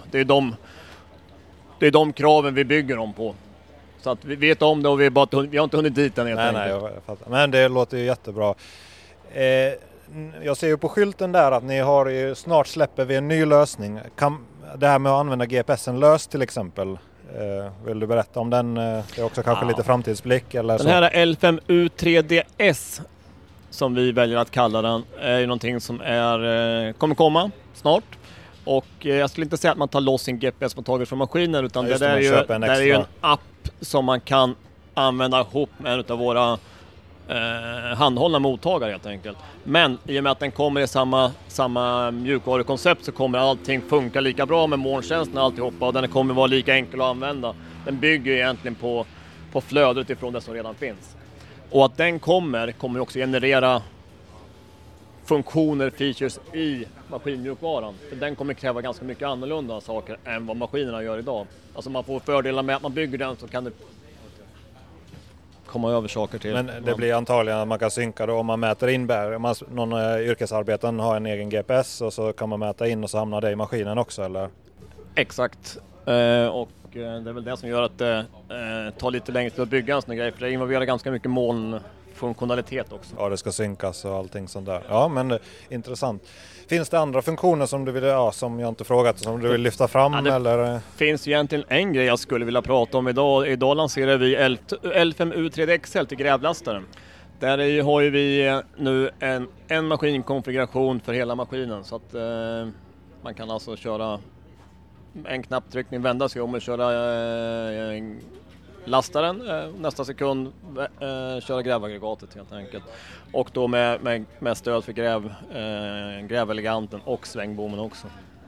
är de kraven vi bygger dem på. Så att vi vet om det och vi har inte hunnit dit än helt enkelt. Nej, jag fattar. Men det låter ju jättebra. Jag ser ju på skylten där att ni har ju, snart släpper vi en ny lösning. Det här med att använda GPSen löst till exempel. Vill du berätta om den? Det är också kanske lite framtidsblick eller så. Den här L5U3DS som vi väljer att kalla den är ju någonting som kommer komma snart. Och jag skulle inte säga att man tar loss sin GPS-mottagare från maskinen, utan det är ju en app som man kan använda ihop med en av våra handhållna mottagare helt enkelt. Men i och med att den kommer i samma mjukvarukoncept så kommer allting funka lika bra med molntjänsten och alltihopa, och den kommer vara lika enkel att använda. Den bygger egentligen på flödet ifrån det som redan finns. Och att den kommer också generera funktioner, features i maskinmjukvaran. För den kommer kräva ganska mycket annorlunda saker än vad maskinerna gör idag. Alltså man får fördelar med att man bygger den, så kan det komma över saker till. Men det blir antagligen att man kan synka då om man mäter in någon yrkesarbetaren har en egen GPS och så kan man mäta in och så hamnar det i maskinen också, eller? Exakt. Och det är väl det som gör att det tar lite längre till att bygga en sån grej, för det involverar ganska mycket molnfunktionalitet också. Ja, det ska synkas och allting sånt där. Ja, men intressant. Finns det andra funktioner som du vill, som jag inte frågat, som du vill lyfta fram? Ja, det eller? Finns egentligen en grej jag skulle vilja prata om idag. Idag lanserar vi L5U3DXL till grävlastaren. Där har ju vi nu en maskinkonfiguration för hela maskinen, så att man kan alltså köra en knapptryckning, vända sig om och köra lastaren, nästa sekund köra grävaggregatet helt enkelt. Och då med stöd för gräveleganten och svängbommen också.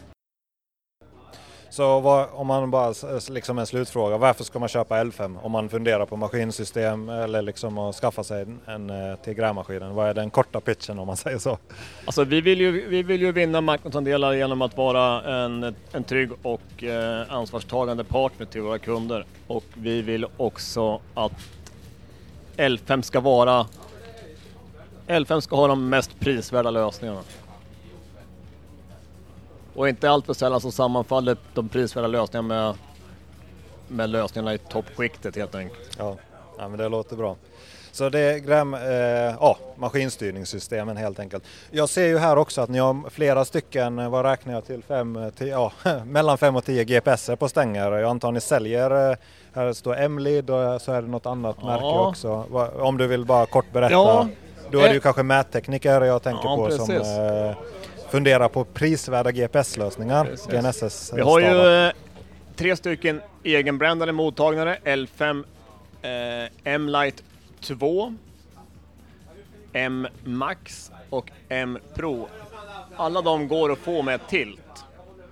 Så om man bara, liksom en slutfråga, varför ska man köpa L5 om man funderar på maskinsystem eller liksom att skaffa sig en till grävmaskinen? Vad är den korta pitchen om man säger så? Alltså vi vill ju vinna marknadsandelar genom att vara en trygg och ansvarstagande partner till våra kunder. Och vi vill också att L5 ska ha de mest prisvärda lösningarna. Och inte allt för sällan så sammanfaller de prisvärda lösningarna med lösningarna i toppskiktet helt enkelt. Ja, men det låter bra. Så det är maskinstyrningssystemen helt enkelt. Jag ser ju här också att ni har flera stycken, vad räknar jag till, mellan 5 och 10 GPSer på stänger. Jag antar ni säljer, här står M-lid och så är det något annat märke också. Om du vill bara kort berätta. Ja. Då är det ju kanske mättekniker jag tänker på precis. Som funderar på prisvärda GPS-lösningar. GNSS. Vi har ju 3 stycken egenbrandade mottagare. L5 M-Lite 2, M-Max och M-Pro. Alla de går att få med tilt.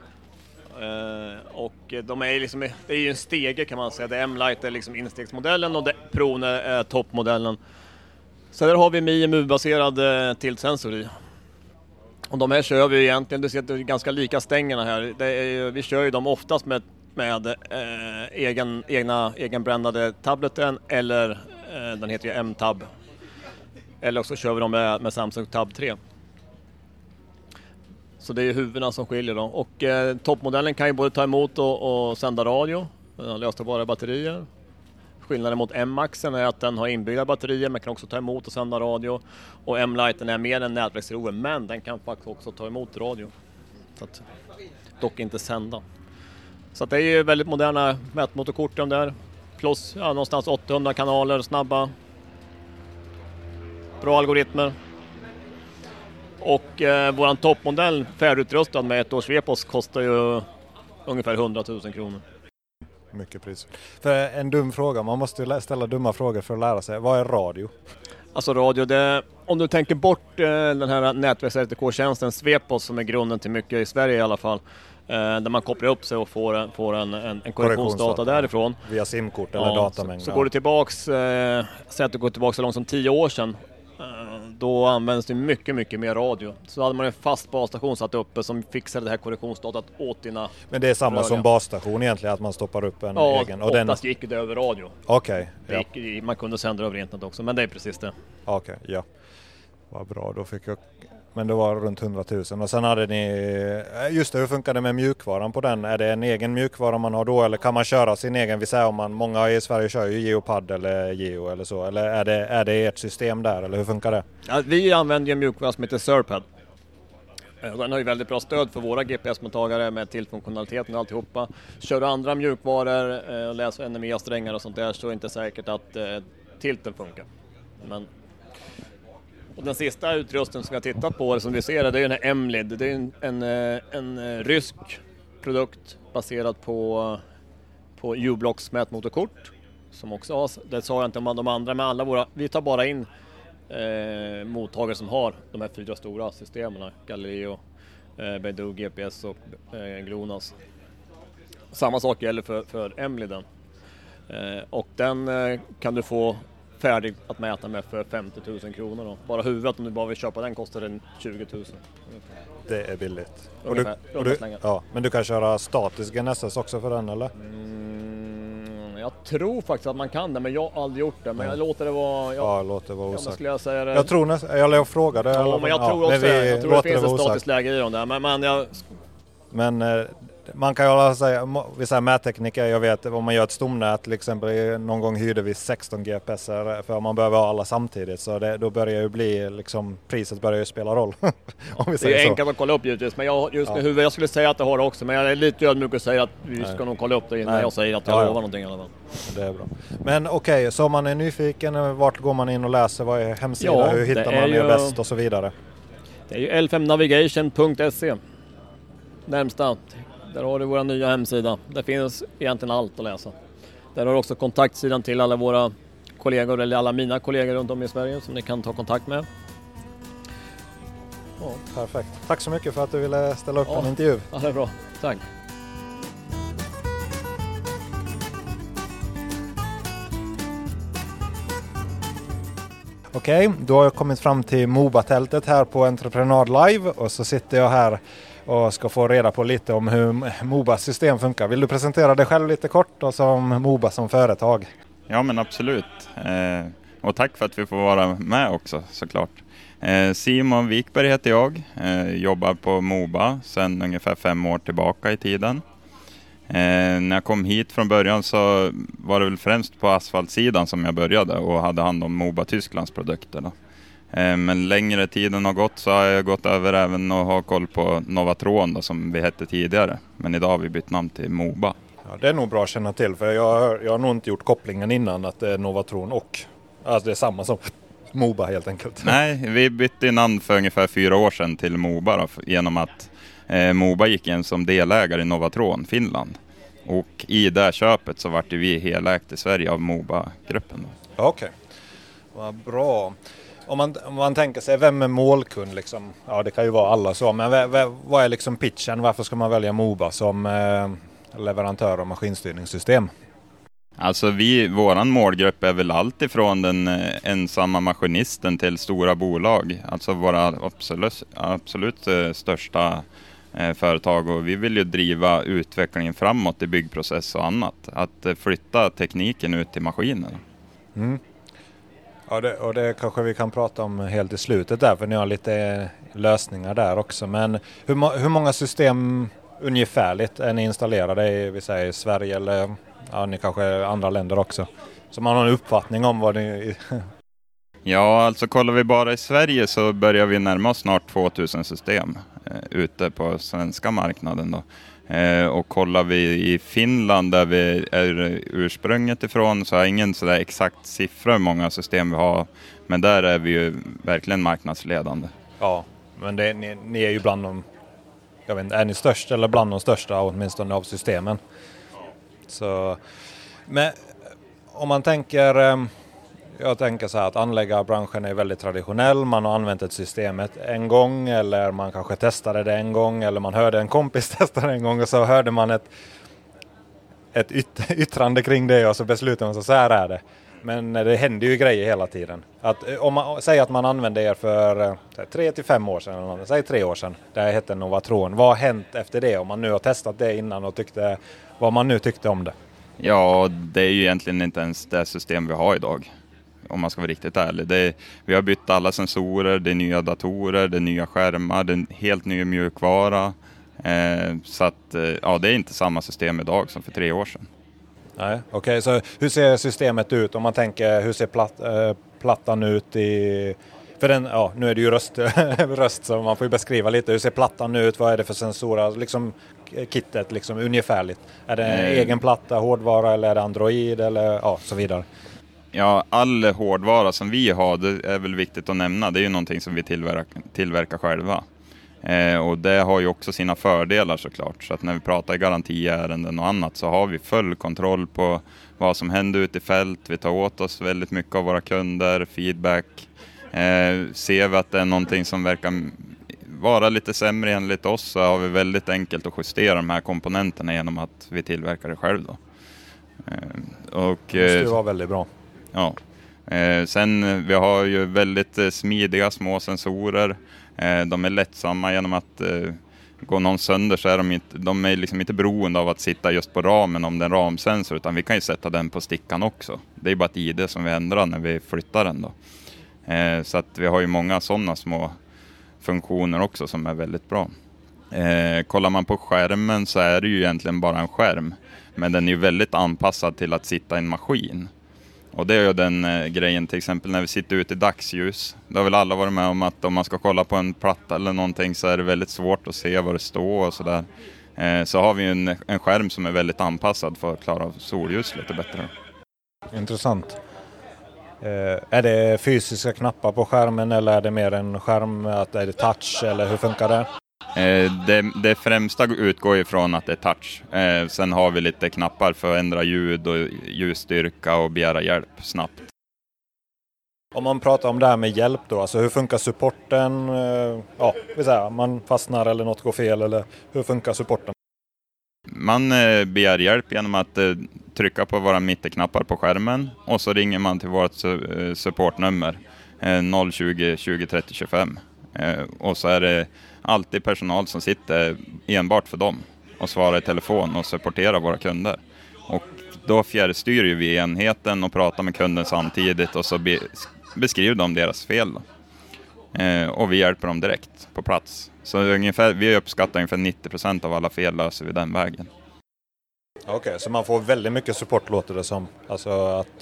Och de är liksom, det är ju en stege kan man säga. Det M-Lite är liksom instegsmodellen och Pro är toppmodellen. Så där har vi MIMU-baserad tiltsensor i. Och de här kör vi egentligen, du ser att det är ganska lika stängerna här. Vi kör ju dem oftast med egenbrandade tableten, eller den heter ju M-Tab. Eller också kör vi dem med Samsung Tab 3. Så det är ju huvudena som skiljer då. Och toppmodellen kan ju både ta emot och sända radio. Den har lösbara batterier. Skillnaden mot M-Maxen är att den har inbyggda batterier, men kan också ta emot och sända radio. Och M-Liten är mer en nätverksrover, men den kan faktiskt också ta emot radio. Så att, dock inte sända. Så att det är ju väldigt moderna mätmotorkort de där. Plus någonstans 800 kanaler, snabba. Bra algoritmer. Och våran toppmodell färdigutrustad med ett års Svepos kostar ju ungefär 100 000 kronor. Mycket pris. För en dum fråga, man måste ställa dumma frågor för att lära sig. Vad är radio? Alltså radio, om du tänker bort den här nätverks-RTK-tjänsten Svepos som är grunden till mycket i Sverige i alla fall. Där man kopplar upp sig och får en korrektionsdata därifrån. Via simkort eller datamängd. Så går du tillbaks, säg att du går tillbaks så långt som 10 år sedan. Då används det mycket mer radio. Så hade man en fast basstation satt uppe som fixade det här korrektionsdatat åt dina... Men det är samma som basstation egentligen, att man stoppar upp en egen? Och oftast gick det över radio. Okej. Man kunde sända över internet också, men det är precis det. Okej, ja. Vad bra, då fick jag... Men det var runt 100 000. Och sen hade ni... Just det, hur funkar det med mjukvaran på den? Är det en egen mjukvara man har då? Eller kan man köra sin egen? Vi säger om många i Sverige kör ju Geopad eller Geo eller så. Eller är det ert system där? Eller hur funkar det? Ja, vi använder ju en mjukvara som heter Serpad. Den har ju väldigt bra stöd för våra GPS-mottagare med tillfunktionaliteten och alltihopa. Kör du andra mjukvaror och läser NMEA-strängar och sånt där så är det inte säkert att tilten funkar. Men... Och den sista utrustningen som jag tittar på, som vi ser, det är den här Emlid. Det är en rysk produkt baserad på U-Blocks mätmotorkort. Som också har, det sa jag inte om de andra, men alla våra, vi tar bara in mottagare som har de här 4 stora systemen. Galileo, Beidou, GPS och GLONASS. Samma sak gäller för Emliden. Och den kan du få färdig att mäta med för 50 000 kronor då. Bara huvudet, om du bara vill köpa den, kostar den 20 000. Det är billigt. Men du kan köra statisk GNSS också för den, eller? Jag tror faktiskt att man kan det, men jag har aldrig gjort det. Men jag låter det vara... låter det vara osagt. Jag säga det. Jag tror nästan... Jag frågade. Ja, men jag tror också jag tror det finns ett statiskt läge i dem där. Men man kan ju alla säga, vi säger mättekniker, jag vet om man gör ett stomnät till exempel, någon gång hyrde vi 16 GPSer för man behöver ha alla samtidigt, så då börjar ju bli liksom, priset börjar ju spela roll. Om vi säger det är så. enkelt att kolla upp givetvis, men jag skulle säga att det har det också, men jag är lite ödmjuk och säger att vi ska nog kolla upp det innan jag säger att jag lovar någonting i alla fall. Det är bra. Men okej, så om man är nyfiken, vart går man in och läser, vad är hemsida, hur hittar man er bäst och så vidare? Det är ju l5navigation.se närmsta. Där har du vår nya hemsida. Där finns egentligen allt att läsa. Där har du också kontaktsidan till alla våra kollegor, eller alla mina kollegor runt om i Sverige som ni kan ta kontakt med. Ja, perfekt. Tack så mycket för att du ville ställa upp en intervju. Ja, det är bra. Tack. Okej, då har jag kommit fram till Moba-tältet här på Entreprenad Live och så sitter jag här och ska få reda på lite om hur Mobas system funkar. Vill du presentera dig själv lite kort och som Moba som företag? Ja, men absolut. Och tack för att vi får vara med också, såklart. Simon Wikberg heter jag. Jobbar på Moba sedan ungefär 5 år tillbaka i tiden. När jag kom hit från början så var det väl främst på asfaltsidan som jag började och hade hand om Moba Tysklands produkter då. Men längre tiden har gått så har jag gått över även och ha koll på Novatron då, som vi hette tidigare. Men idag har vi bytt namn till Moba. Ja, det är nog bra att känna till, för jag har nog inte gjort kopplingen innan att det är Novatron och alltså det är samma som Moba helt enkelt. Nej, vi bytte namn för ungefär 4 år sedan till Moba då, genom att Moba gick in som delägare i Novatron, Finland. Och i det köpet så vart vi helägt i Sverige av Moba-gruppen. Okej, vad bra. Om man tänker sig, vem är målkund liksom? Ja, det kan ju vara alla så, men vad är liksom pitchen? Varför ska man välja Moba som leverantör av maskinstyrningssystem? Alltså våran målgrupp är väl allt ifrån den ensamma maskinisten till stora bolag. Alltså våra absolut största företag, och vi vill ju driva utvecklingen framåt i byggprocess och annat. Att flytta tekniken ut till maskinerna. Mm. Ja, och det kanske vi kan prata om helt i slutet där, för ni har lite lösningar där också. Men hur många system ungefärligt är ni installerade i, vi säger, Sverige eller ni kanske andra länder också? Så man har en uppfattning om vad ni... Ja, alltså kollar vi bara i Sverige så börjar vi närma oss snart 2000 system ute på svenska marknaden då. Och kollar vi i Finland där vi är ursprunget ifrån så har jag ingen sådär exakt siffra hur många system vi har. Men där är vi ju verkligen marknadsledande. Ja, Men ni är ju bland de, jag vet inte, är ni störst eller bland de största åtminstone av systemen? Så, men om man tänker, jag tänker så här att anläggarbranschen är väldigt traditionell. Man har använt ett systemet en gång, eller man kanske testade det en gång, eller man hörde en kompis testa det en gång och så hörde man ett yttrande kring det och så beslutade man så här är det. Men det händer ju grejer hela tiden. Att, om man säger att man använde er för 3-5 år sedan, eller något, säg 3 år sedan, det här hette Novatron. Vad har hänt efter det om man nu har testat det innan och tyckte, vad man nu tyckte om det? Ja, det är ju egentligen inte ens det system vi har idag, om man ska vara riktigt ärlig. Vi har bytt alla sensorer, det är nya datorer, det är nya skärmar, det är en helt ny mjukvara. Så att, ja, det är inte samma system idag som för 3 år sedan. Nej, okej. Så hur ser systemet ut om man tänker, hur ser plattan ut i... För den, ja, nu är det ju röst så man får ju beskriva lite. Hur ser plattan ut? Vad är det för sensorer? Liksom kittet liksom ungefärligt. Är det en egen platta, hårdvara eller är det Android eller ja, så vidare? Ja, all hårdvara som vi har, det är väl viktigt att nämna. Det är ju någonting som vi tillverkar själva. Och det har ju också sina fördelar såklart. Så att när vi pratar garantiärenden och annat så har vi full kontroll på vad som händer ute i fält. Vi tar åt oss väldigt mycket av våra kunder, feedback. Ser vi att det är någonting som verkar vara lite sämre enligt oss så har vi väldigt enkelt att justera de här komponenterna genom att vi tillverkar det själv då. Och, det var väldigt bra. Ja. Sen vi har ju väldigt smidiga små sensorer. De är lättsamma genom att går någon sönder så är de är liksom inte beroende av att sitta just på ramen om den ramsensor, utan vi kan ju sätta den på stickan också. Det är bara ett ID som vi ändrar när vi flyttar den då. Så att vi har ju många sådana små funktioner också som är väldigt bra. Kollar man på skärmen så är det ju egentligen bara en skärm, men den är ju väldigt anpassad till att sitta i en maskin. Och det är ju den grejen till exempel när vi sitter ute i dagsljus. Då har väl alla varit med om att om man ska kolla på en platta eller någonting så är det väldigt svårt att se vad det står och sådär. Så har vi ju en skärm som är väldigt anpassad för att klara solljus lite bättre. Intressant. Är det fysiska knappar på skärmen eller är det mer en skärm, att är det touch eller hur funkar det? Det främsta utgår ifrån att det är touch. Sen har vi lite knappar för att ändra ljud och ljusstyrka och begära hjälp snabbt. Om man pratar om det här med hjälp då, alltså hur funkar supporten? Ja, vi säger, man fastnar eller något går fel, eller hur funkar supporten? Man begär hjälp genom att trycka på våra mitteknappar på skärmen och så ringer man till vårt supportnummer 020 20 30 25. Och så är det alltid personal som sitter enbart för dem och svarar i telefon och supporterar våra kunder. Och då fjärrstyr ju vi enheten och pratar med kunden samtidigt och så beskriver de deras fel då. Och vi hjälper dem direkt på plats. Så ungefär, vi uppskattar ungefär 90% av alla fel löser vi den vägen. Okej, så man får väldigt mycket support låter det som. Alltså att...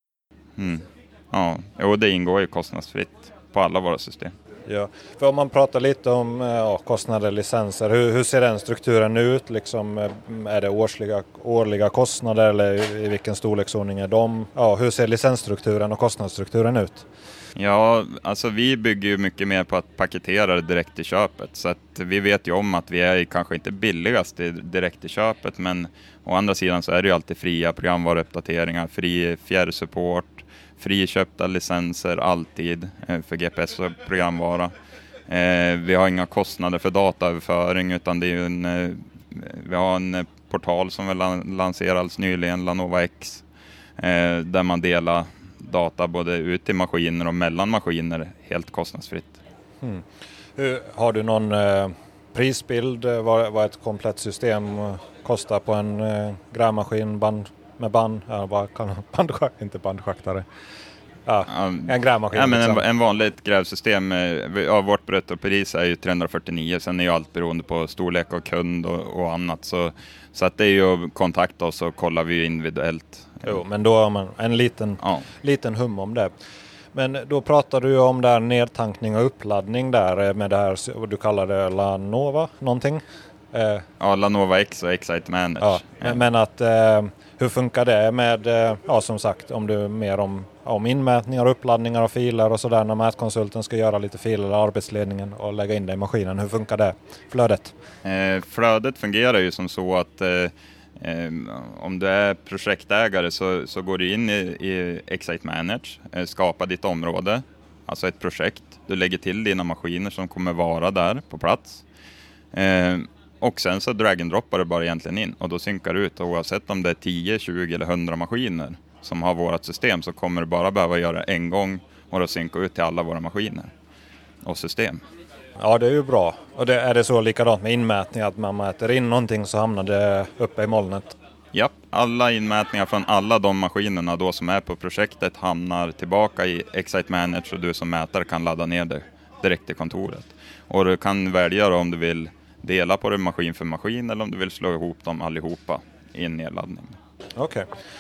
Ja, och det ingår ju kostnadsfritt på alla våra system. Ja, för om man pratar lite om kostnader, licenser, hur ser den strukturen ut? Liksom, är det årliga kostnader eller i vilken storleksordning är de? Ja, hur ser licensstrukturen och kostnadsstrukturen ut? Ja, alltså vi bygger ju mycket mer på att paketera det direkt i köpet. Så att vi vet ju om att vi är kanske inte billigast direkt i köpet, men å andra sidan så är det ju alltid fria programvaruuppdateringar, fri fjärrsupport, friköpta licenser alltid för GPS och programvara. Vi har inga kostnader för dataöverföring, utan det är ju vi har en portal som vi lanserades nyligen, Lanova X, där man delar data både ut till maskiner och mellan maskiner helt kostnadsfritt. Har du någon prisbild vad ett komplett system kostar på en grävmaskin med band? Vad kan inte bandschaktare. Ja, en grävmaskin. Ja, men liksom. En vanligt grävsystem, vårt bruttopris är ju 349, sen är ju allt beroende på storlek och kund och annat. Så att det är ju att kontakta oss och kollar vi individuellt. Jo, men då har man en liten hum om det. Men då pratar du om där nedtankning och uppladdning där med det här, du kallar det Lanova någonting. Ja, Lanova X och Excite Manage. Ja, men att hur funkar det med, som sagt, om du mer om inmätningar och uppladdningar av filer och sådär när mätkonsulten ska göra lite filer eller arbetsledningen och lägga in det i maskinen. Hur funkar det? Flödet? Flödet fungerar ju som så att om du är projektägare så går du in i Excite Manage, skapar ditt område, alltså ett projekt. Du lägger till dina maskiner som kommer vara där på plats. Och sen så drag and droppar du bara egentligen in och då synkar du ut. Oavsett om det är 10, 20 eller 100 maskiner som har vårt system så kommer du bara behöva göra en gång och då synka ut till alla våra maskiner och system. Ja, det är ju bra. Och är det så likadant med inmätning att man mäter in någonting så hamnar det uppe i molnet? Ja, alla inmätningar från alla de maskinerna då som är på projektet hamnar tillbaka i Excite Manage och du som mätare kan ladda ner det direkt i kontoret. Och du kan välja då om du vill dela på det maskin för maskin eller om du vill slå ihop dem allihopa i en nedladdning. Okej.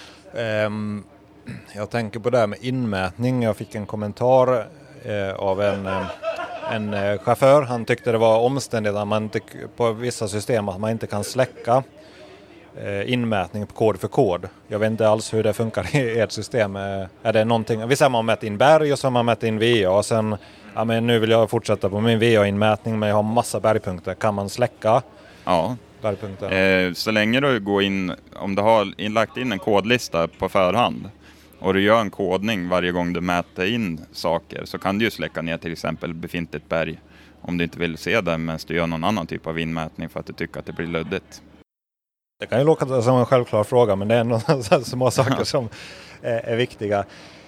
Jag tänker på det här med inmätning. Jag fick en kommentar av en chaufför. Han tyckte det var omständigt att man inte, på vissa system att man inte kan släcka inmätning på kod för kod. Jag vet inte alls hur det funkar i ert system. Är det någonting, vi säger man mäter in berg och så har man mäter in VA och sen men nu vill jag fortsätta på min VA-inmätning men jag har massa bergpunkter. Kan man släcka bergpunkter? Så länge du går in, om du har lagt in en kodlista på förhand och du gör en kodning varje gång du mäter in saker så kan du ju släcka ner till exempel befintligt berg om du inte vill se det medan du gör någon annan typ av inmätning för att du tycker att det blir luddigt. Det kan ju låta som en självklar fråga men det är ändå små saker som är viktiga.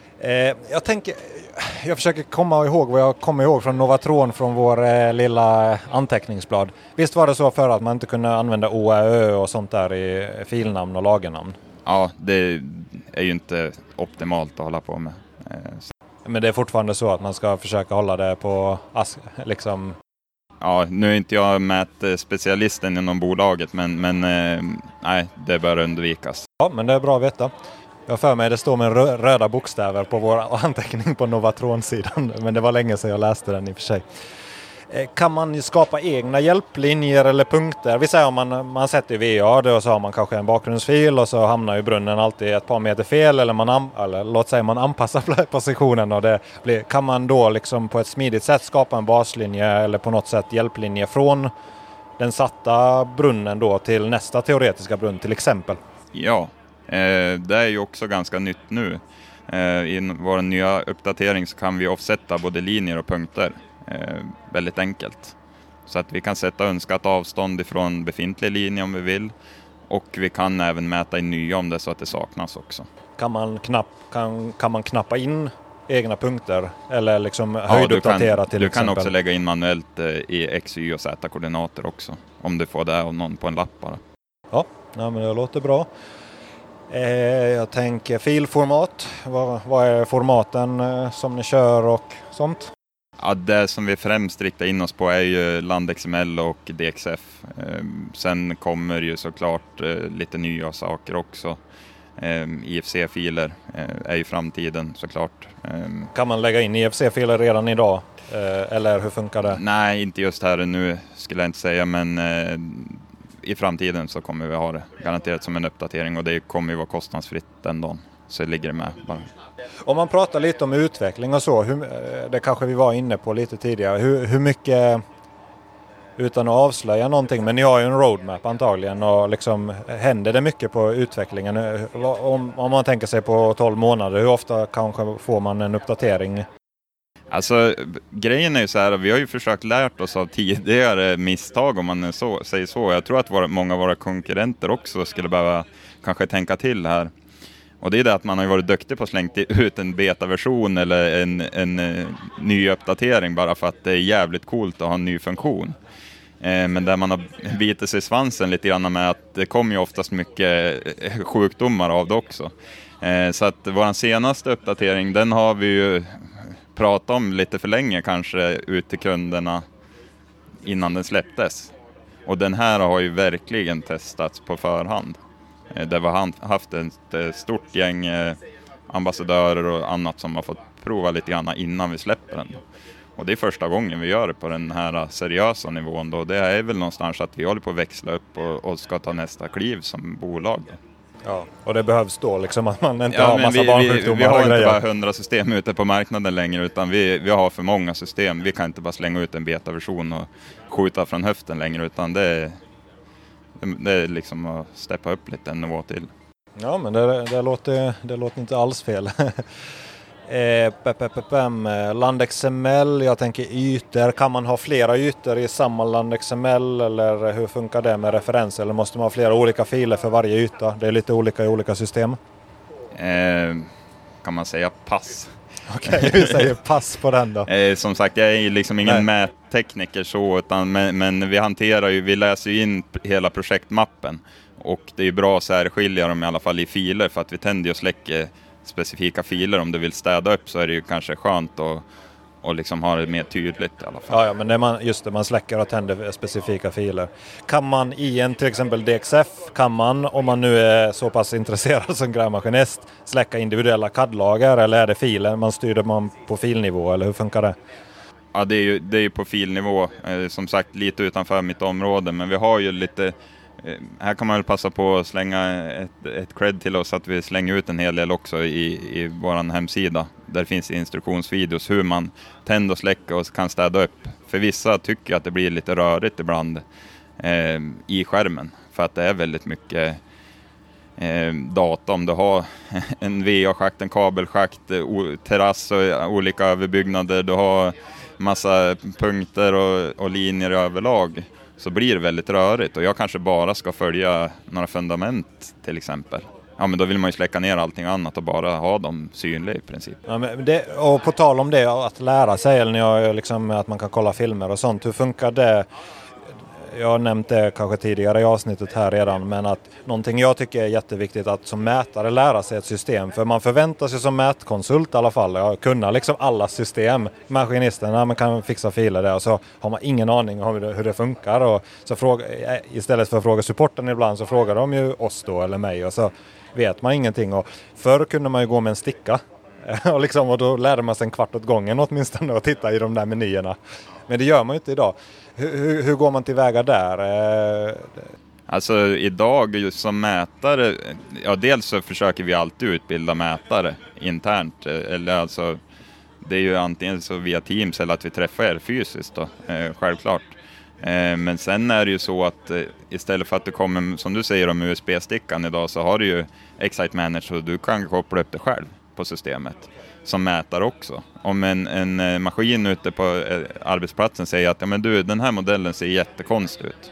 Jag försöker komma ihåg vad jag kommer ihåg från Novatron från vår lilla anteckningsblad. Visst var det så för att man inte kunde använda OAÖ och sånt där i filnamn och lagernamn? Ja, det är ju inte optimalt att hålla på med. Men det är fortfarande så att man ska försöka hålla det på liksom... Ja, nu är inte jag mätspecialisten inom bolaget men nej, det bör undvikas. Ja, men det är bra att veta. Jag för mig det står med röda bokstäver på vår anteckning på Novatron-sidan. Men det var länge sedan jag läste den i och för sig. Kan man skapa egna hjälplinjer eller punkter? Vi säger om man sätter VA och så har man kanske en bakgrundsfil och så hamnar ju brunnen alltid ett par meter fel eller låt säga man anpassar positionen och kan man då liksom på ett smidigt sätt skapa en baslinje eller på något sätt hjälplinje från den satta brunnen då till nästa teoretiska brunn till exempel? Ja. Det är ju också ganska nytt nu. I vår nya uppdatering så kan vi offsetta både linjer och punkter väldigt enkelt. Så att vi kan sätta önskat avstånd ifrån befintlig linje om vi vill. Och vi kan även mäta in nya om det så att det saknas också. Kan man knappa in egna punkter eller liksom höjduppdatera till exempel? Du kan också lägga in manuellt i X, Y och Z-koordinater också. Om du får det av någon på en lapp bara. Ja, men det låter bra. Jag tänker filformat. Vad är formaten som ni kör och sånt? Ja, det som vi främst riktar in oss på är ju LandXML och DXF. Sen kommer ju såklart lite nya saker också. IFC-filer är ju framtiden såklart. Kan man lägga in IFC-filer redan idag? Eller hur funkar det? Nej, inte just här nu skulle jag inte säga, men i framtiden så kommer vi ha det garanterat som en uppdatering och det kommer ju vara kostnadsfritt den dagen. Så ligger det med bara. Om man pratar lite om utveckling och så, det kanske vi var inne på lite tidigare. Hur mycket, utan att avslöja någonting, men ni har ju en roadmap antagligen och liksom, händer det mycket på utvecklingen? Om man tänker sig på 12 månader, hur ofta kanske får man en uppdatering? Alltså grejen är ju så här, vi har ju försökt lärt oss av tidigare misstag om man säger så. Jag tror att många av våra konkurrenter också skulle behöva kanske tänka till här. Och det är det att man har varit duktig på att slänga ut en betaversion eller en ny uppdatering bara för att det är jävligt coolt att ha en ny funktion. Men där man har bitit sig i svansen lite grann med att det kommer ju oftast mycket sjukdomar av det också. Så att vår senaste uppdatering, den har vi ju pratat om lite för länge kanske ut till kunderna innan den släpptes. Och den här har ju verkligen testats på förhand. Där vi har haft ett stort gäng ambassadörer och annat som har fått prova lite grann innan vi släpper den. Och det är första gången vi gör det på den här seriösa nivån då. Det är väl någonstans att vi håller på att växla upp och ska ta nästa kliv som bolag. Ja, och det behövs då liksom att man inte har massa barnsjukdomar. Vi har inte bara 100 system ute på marknaden längre, utan vi har för många system. Vi kan inte bara slänga ut en betaversion och skjuta från höften längre, utan det är liksom att steppa upp lite en nivå till. Ja, men det låter inte alls fel. LandXML, jag tänker ytor. Kan man ha flera ytor i samma LandXML, eller hur funkar det med referenser? Eller måste man ha flera olika filer för varje yta? Det är lite olika i olika system. Kan man säga pass? Okej, vi säger pass på den då. Som sagt, jag är liksom ingen mättekniker så, utan, men vi läser ju in hela projektmappen. Och det är bra att särskilja dem i alla fall i filer, för att vi tänder och släcker specifika filer. Om du vill städa upp så är det ju kanske skönt och liksom ha det mer tydligt i alla fall. Ja, men man släcker och tänder specifika filer. Kan man i en till exempel DXF, om man nu är så pass intresserad som grävmaskinist, släcka individuella CAD-lager, eller är det filer? Man styr man på filnivå, eller hur funkar det? Ja, det är ju på filnivå. Som sagt, lite utanför mitt område, men vi har ju lite... Här kan man väl passa på att slänga ett cred till oss att vi slänger ut en hel del också i vår hemsida. Där finns instruktionsvideos hur man tänder och släcker och kan städa upp. För vissa tycker att det blir lite rörigt ibland i skärmen. För att det är väldigt mycket data. Om du har en VA-schakt, en kabelschakt, terrass och olika överbyggnader. Du har massa punkter och linjer överlag. Så blir det väldigt rörigt, och jag kanske bara ska följa några fundament till exempel. Ja, men då vill man ju släcka ner allting annat och bara ha dem synliga i princip. Ja, men och på tal om det, att lära sig, eller liksom, att man kan kolla filmer och sånt, hur funkar det? Jag har nämnt det kanske tidigare i avsnittet här redan, men att någonting jag tycker är jätteviktigt att som mätare lära sig ett system. För man förväntar sig som mätkonsult i alla fall att kunna liksom alla system. Maskinisterna, man kan fixa filer där, och så har man ingen aning om hur det funkar. Och så istället för att fråga supporten ibland så frågar de ju oss då eller mig, och så vet man ingenting. Och förr kunde man ju gå med en sticka. och då lärde man sig en kvart åt gången åtminstone och titta i de där menyerna. Men det gör man ju inte idag. Hur går man tillväga där? Alltså idag just som mätare, ja, dels så försöker vi alltid utbilda mätare internt. Eller alltså, det är ju antingen så via Teams eller att vi träffar er fysiskt då, självklart. Men sen är det ju så att istället för att det kommer, som du säger om USB-stickan idag, så har du ju Excite Manager och du kan koppla upp det själv på systemet som mätare också. Om en maskin ute på arbetsplatsen säger att ja, men du, den här modellen ser jättekonstig ut.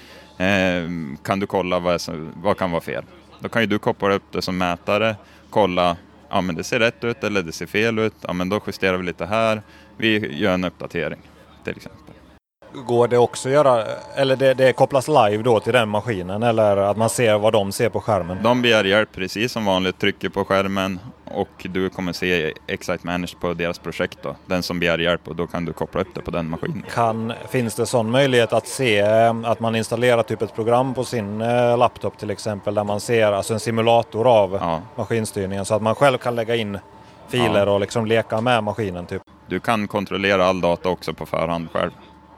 Kan du kolla vad kan vara fel? Då kan ju du koppla upp det som mätare, kolla, ja men det ser rätt ut eller det ser fel ut. Ja men då justerar vi lite här. Vi gör en uppdatering till exempel. Går det också att göra, eller det kopplas live då till den maskinen, eller att man ser vad de ser på skärmen? De begär hjälp precis som vanligt, trycker på skärmen och du kommer se Excite Manager på deras projekt då. Den som begär hjälp, och då kan du koppla upp det på den maskinen. Finns det sån möjlighet att se att man installerar typ ett program på sin laptop till exempel, där man ser alltså en simulator av maskinstyrningen, så att man själv kan lägga in filer och liksom leka med maskinen typ? Du kan kontrollera all data också på förhand själv.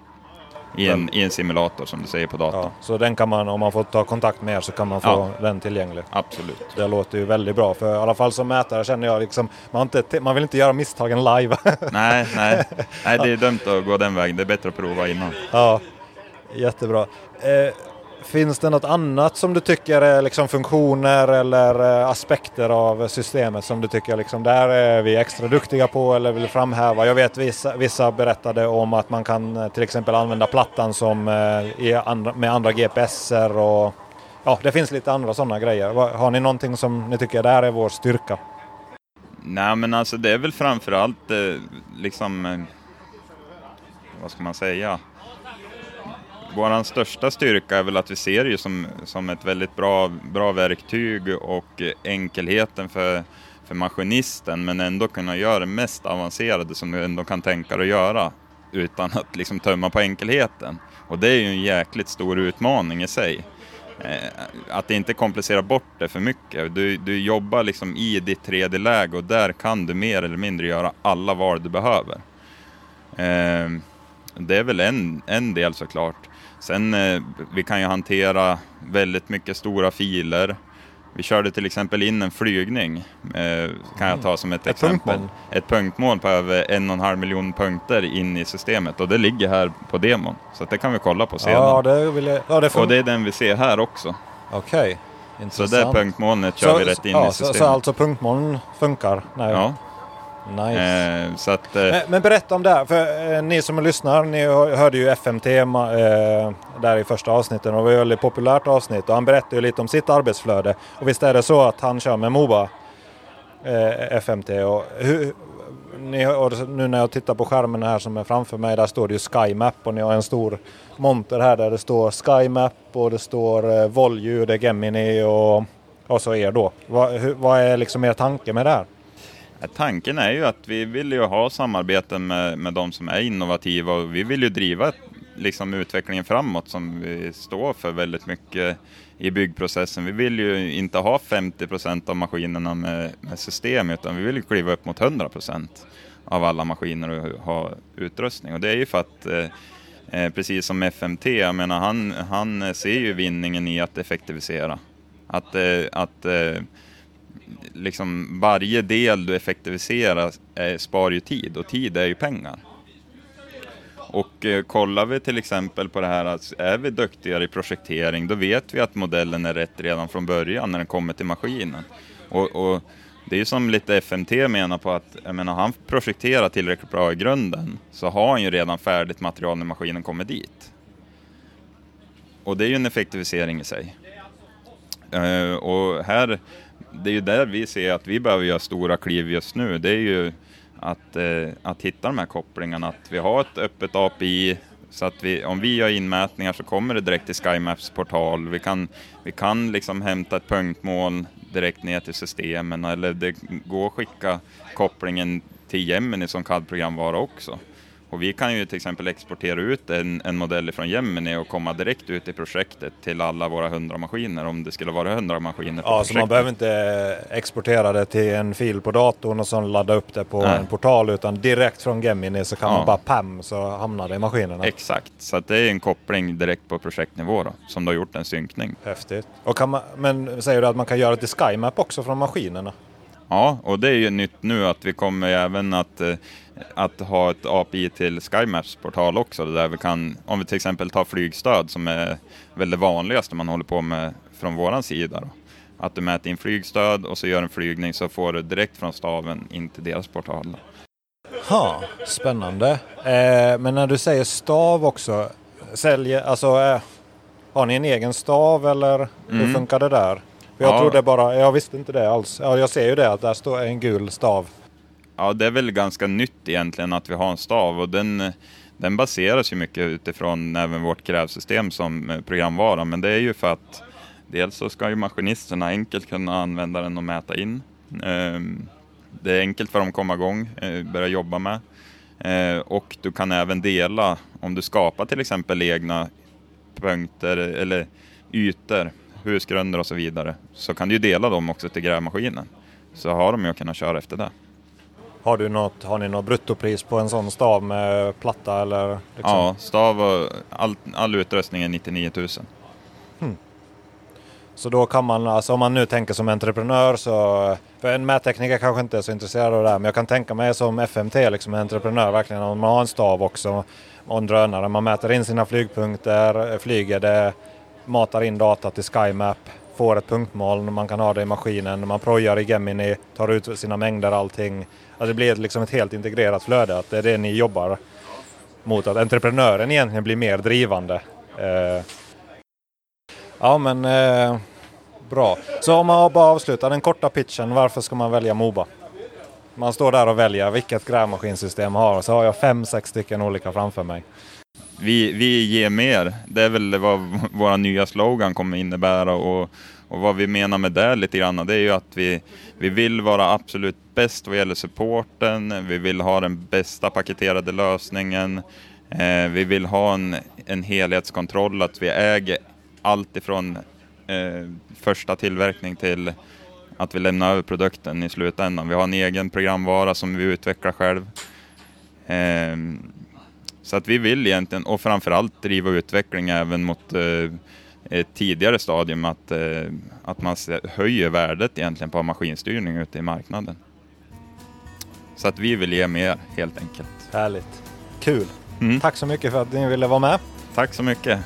I en simulator som du säger på datorn. Ja, så den kan man, om man får ta kontakt med er, så kan man få den tillgänglig. Absolut. Det låter ju väldigt bra, för i alla fall som mätare känner jag liksom, man vill inte göra misstagen live. Nej, det är dumt att gå den vägen. Det är bättre att prova innan. Ja, jättebra. Finns det något annat som du tycker är liksom funktioner eller aspekter av systemet som du tycker liksom, där är vi extra duktiga på eller vill framhäva? Jag vet vissa berättade om att man kan till exempel använda plattan som med andra GPSer, och ja, det finns lite andra sådana grejer. Har ni någonting som ni tycker där är vår styrka? Nej, men alltså det är väl framförallt liksom, vad ska man säga? Vår största styrka är väl att vi ser det som ett väldigt bra verktyg, och enkelheten för maskinisten, men ändå kunna göra det mest avancerade som du ändå kan tänka dig att göra utan att liksom tömma på enkelheten. Och det är ju en jäkligt stor utmaning i sig. Att inte komplicera bort det för mycket. Du jobbar liksom i ditt 3D-läge, och där kan du mer eller mindre göra alla val du behöver. Det är väl en del såklart. Sen vi kan ju hantera väldigt mycket stora filer. Vi körde till exempel in en flygning, kan jag ta som ett exempel. Ett punktmål på över 1,5 miljon punkter in i systemet. Och det ligger här på demon. Så att det kan vi kolla på sedan. Ja, det vill jag. Ja, och det är den vi ser här också. Okej, intressant. Så det punktmålet kör vi rätt in i systemet. Så alltså punktmålen funkar? Nej. Ja. Nice. Så att, men berätta om det här, för ni som lyssnar, ni hörde ju FMT där i första avsnittet, och det var ett väldigt populärt avsnitt, och han berättade ju lite om sitt arbetsflöde, och visst är det så att han kör med Moba FMT, och nu när jag tittar på skärmen här som är framför mig, där står det ju SkyMap, och ni har en stor monter här där det står SkyMap och det står Volue, det är Gemini och så er då. Vad är liksom er tanke med det här? Tanken är ju att vi vill ju ha samarbeten med de som är innovativa, och vi vill ju driva liksom utvecklingen framåt som vi står för väldigt mycket i byggprocessen. Vi vill ju inte ha 50% av maskinerna med system, utan vi vill ju kliva upp mot 100% av alla maskiner och ha utrustning. Och det är ju för att precis som FMT, jag menar, han ser ju vinningen i att effektivisera. Att liksom varje del du effektiviserar spar ju tid, och tid är ju pengar. Och kollar vi till exempel på det här, att är vi duktigare i projektering, då vet vi att modellen är rätt redan från början när den kommer till maskinen. Och det är ju som lite FMT menar på att, jag menar, han projekterar tillräckligt bra i grunden, så har han ju redan färdigt material när maskinen kommer dit. Och det är ju en effektivisering i sig. Och här, det är ju där vi ser att vi behöver göra stora kliv just nu. Det är ju att hitta de här kopplingarna, att vi har ett öppet API, så att om vi gör inmätningar så kommer det direkt till SkyMaps portal. Vi kan liksom hämta ett punktmål direkt ner till systemen, eller det går att skicka kopplingen till Gemini som CAD-programvara också. Och vi kan ju till exempel exportera ut en modell från Gemini och komma direkt ut i projektet till alla våra 100 maskiner, om det skulle vara 100 maskiner på projektet. Så man behöver inte exportera det till en fil på datorn och så ladda upp det på en portal, utan direkt från Gemini så kan man bara så hamnar det i maskinerna. Exakt, så att det är en koppling direkt på projektnivå då, som du har gjort en synkning. Häftigt. Och men säger du att man kan göra det till SkyMap också från maskinerna? Ja, och det är ju nytt nu att vi kommer även att ha ett API till SkyMaps portal också, där vi kan, om vi till exempel tar flygstöd som är väl det vanligaste man håller på med från våran sida då. Att du mäter in flygstöd och så gör en flygning, så får du direkt från staven in till deras portal. Spännande. Men när du säger stav också, har ni en egen stav eller hur funkar det där? Jag trodde jag visste inte det alls. Ja, jag ser ju det, att där står en gul stav. Ja, det är väl ganska nytt egentligen att vi har en stav, och den baseras ju mycket utifrån även vårt grävsystem som programvara, men det är ju för att dels så ska ju maskinisterna enkelt kunna använda den och mäta in. Det är enkelt för dem att komma igång, börja jobba med. Och du kan även dela, om du skapar till exempel egna punkter eller ytor, husgrunder och så vidare, så kan du ju dela dem också till grävmaskinen. Så har de ju kunnat köra efter det. Har ni något bruttopris på en sån stav med platta eller? Liksom? Ja, stav och all utrustning är 99 000. Så då kan man, alltså om man nu tänker som entreprenör, så för en mättekniker kanske inte är så intresserad av det här, men jag kan tänka mig som FMT, liksom en entreprenör verkligen, om man har en stav också och en drönare, man mäter in sina flygpunkter, flyger det, matar in data till SkyMap, får ett punktmål, man kan ha det i maskinen, man projar i Gemini, tar ut sina mängder, allting. Alltså det blir liksom ett helt integrerat flöde, att det är det ni jobbar mot, att entreprenören egentligen blir mer drivande. Bra. Så om man bara avslutar den korta pitchen, varför ska man välja Moba? Man står där och väljer vilket grävmaskinsystem har, så har jag 5-6 stycken olika framför mig. Vi ger mer. Det är väl vad våra nya slogan kommer innebära, och vad vi menar med det lite grann, det är ju att vi vill vara absolut bäst vad gäller supporten. Vi vill ha den bästa paketerade lösningen. Vi vill ha en helhetskontroll, att vi äger allt ifrån första tillverkning till att vi lämnar över produkten i slutändan. Vi har en egen programvara som vi utvecklar själv. Så att vi vill egentligen, och framförallt driva utveckling även mot ett tidigare stadium, att man höjer värdet egentligen på maskinstyrning ute i marknaden. Så att vi vill ge mer helt enkelt. Härligt. Kul. Tack så mycket för att ni ville vara med. Tack så mycket.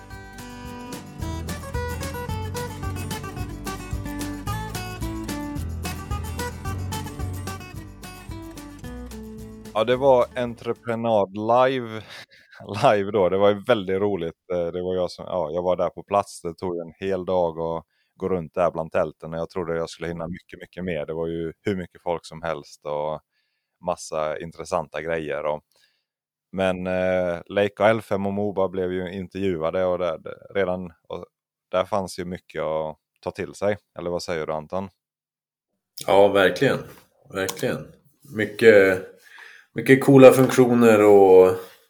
Ja, det var Entreprenad live då. Det var ju väldigt roligt. Det var jag var där på plats. Det tog en hel dag att gå runt där bland tälten. Jag trodde jag skulle hinna mycket, mycket mer. Det var ju hur mycket folk som helst och massa intressanta grejer. Men Leica L5 och Moba blev ju intervjuade och där fanns ju mycket att ta till sig. Eller vad säger du, Anton? Ja, verkligen. Verkligen. Mycket coola funktioner och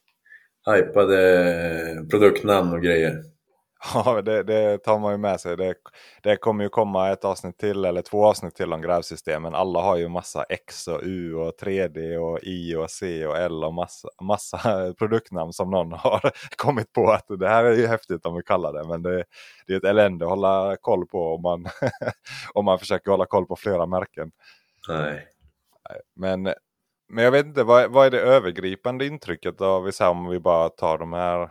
hypade produktnamn och grejer. Ja, det tar man ju med sig. Det kommer ju komma ett avsnitt till eller 2 avsnitt till om grävsystemen. Alla har ju massa X och U och 3D och I och C och L och massa produktnamn som någon har kommit på att det här är ju häftigt om vi kallar det. Men det är ett elände att hålla koll på om man försöker hålla koll på flera märken. Nej. Men jag vet inte, vad är det övergripande intrycket av om vi bara tar de här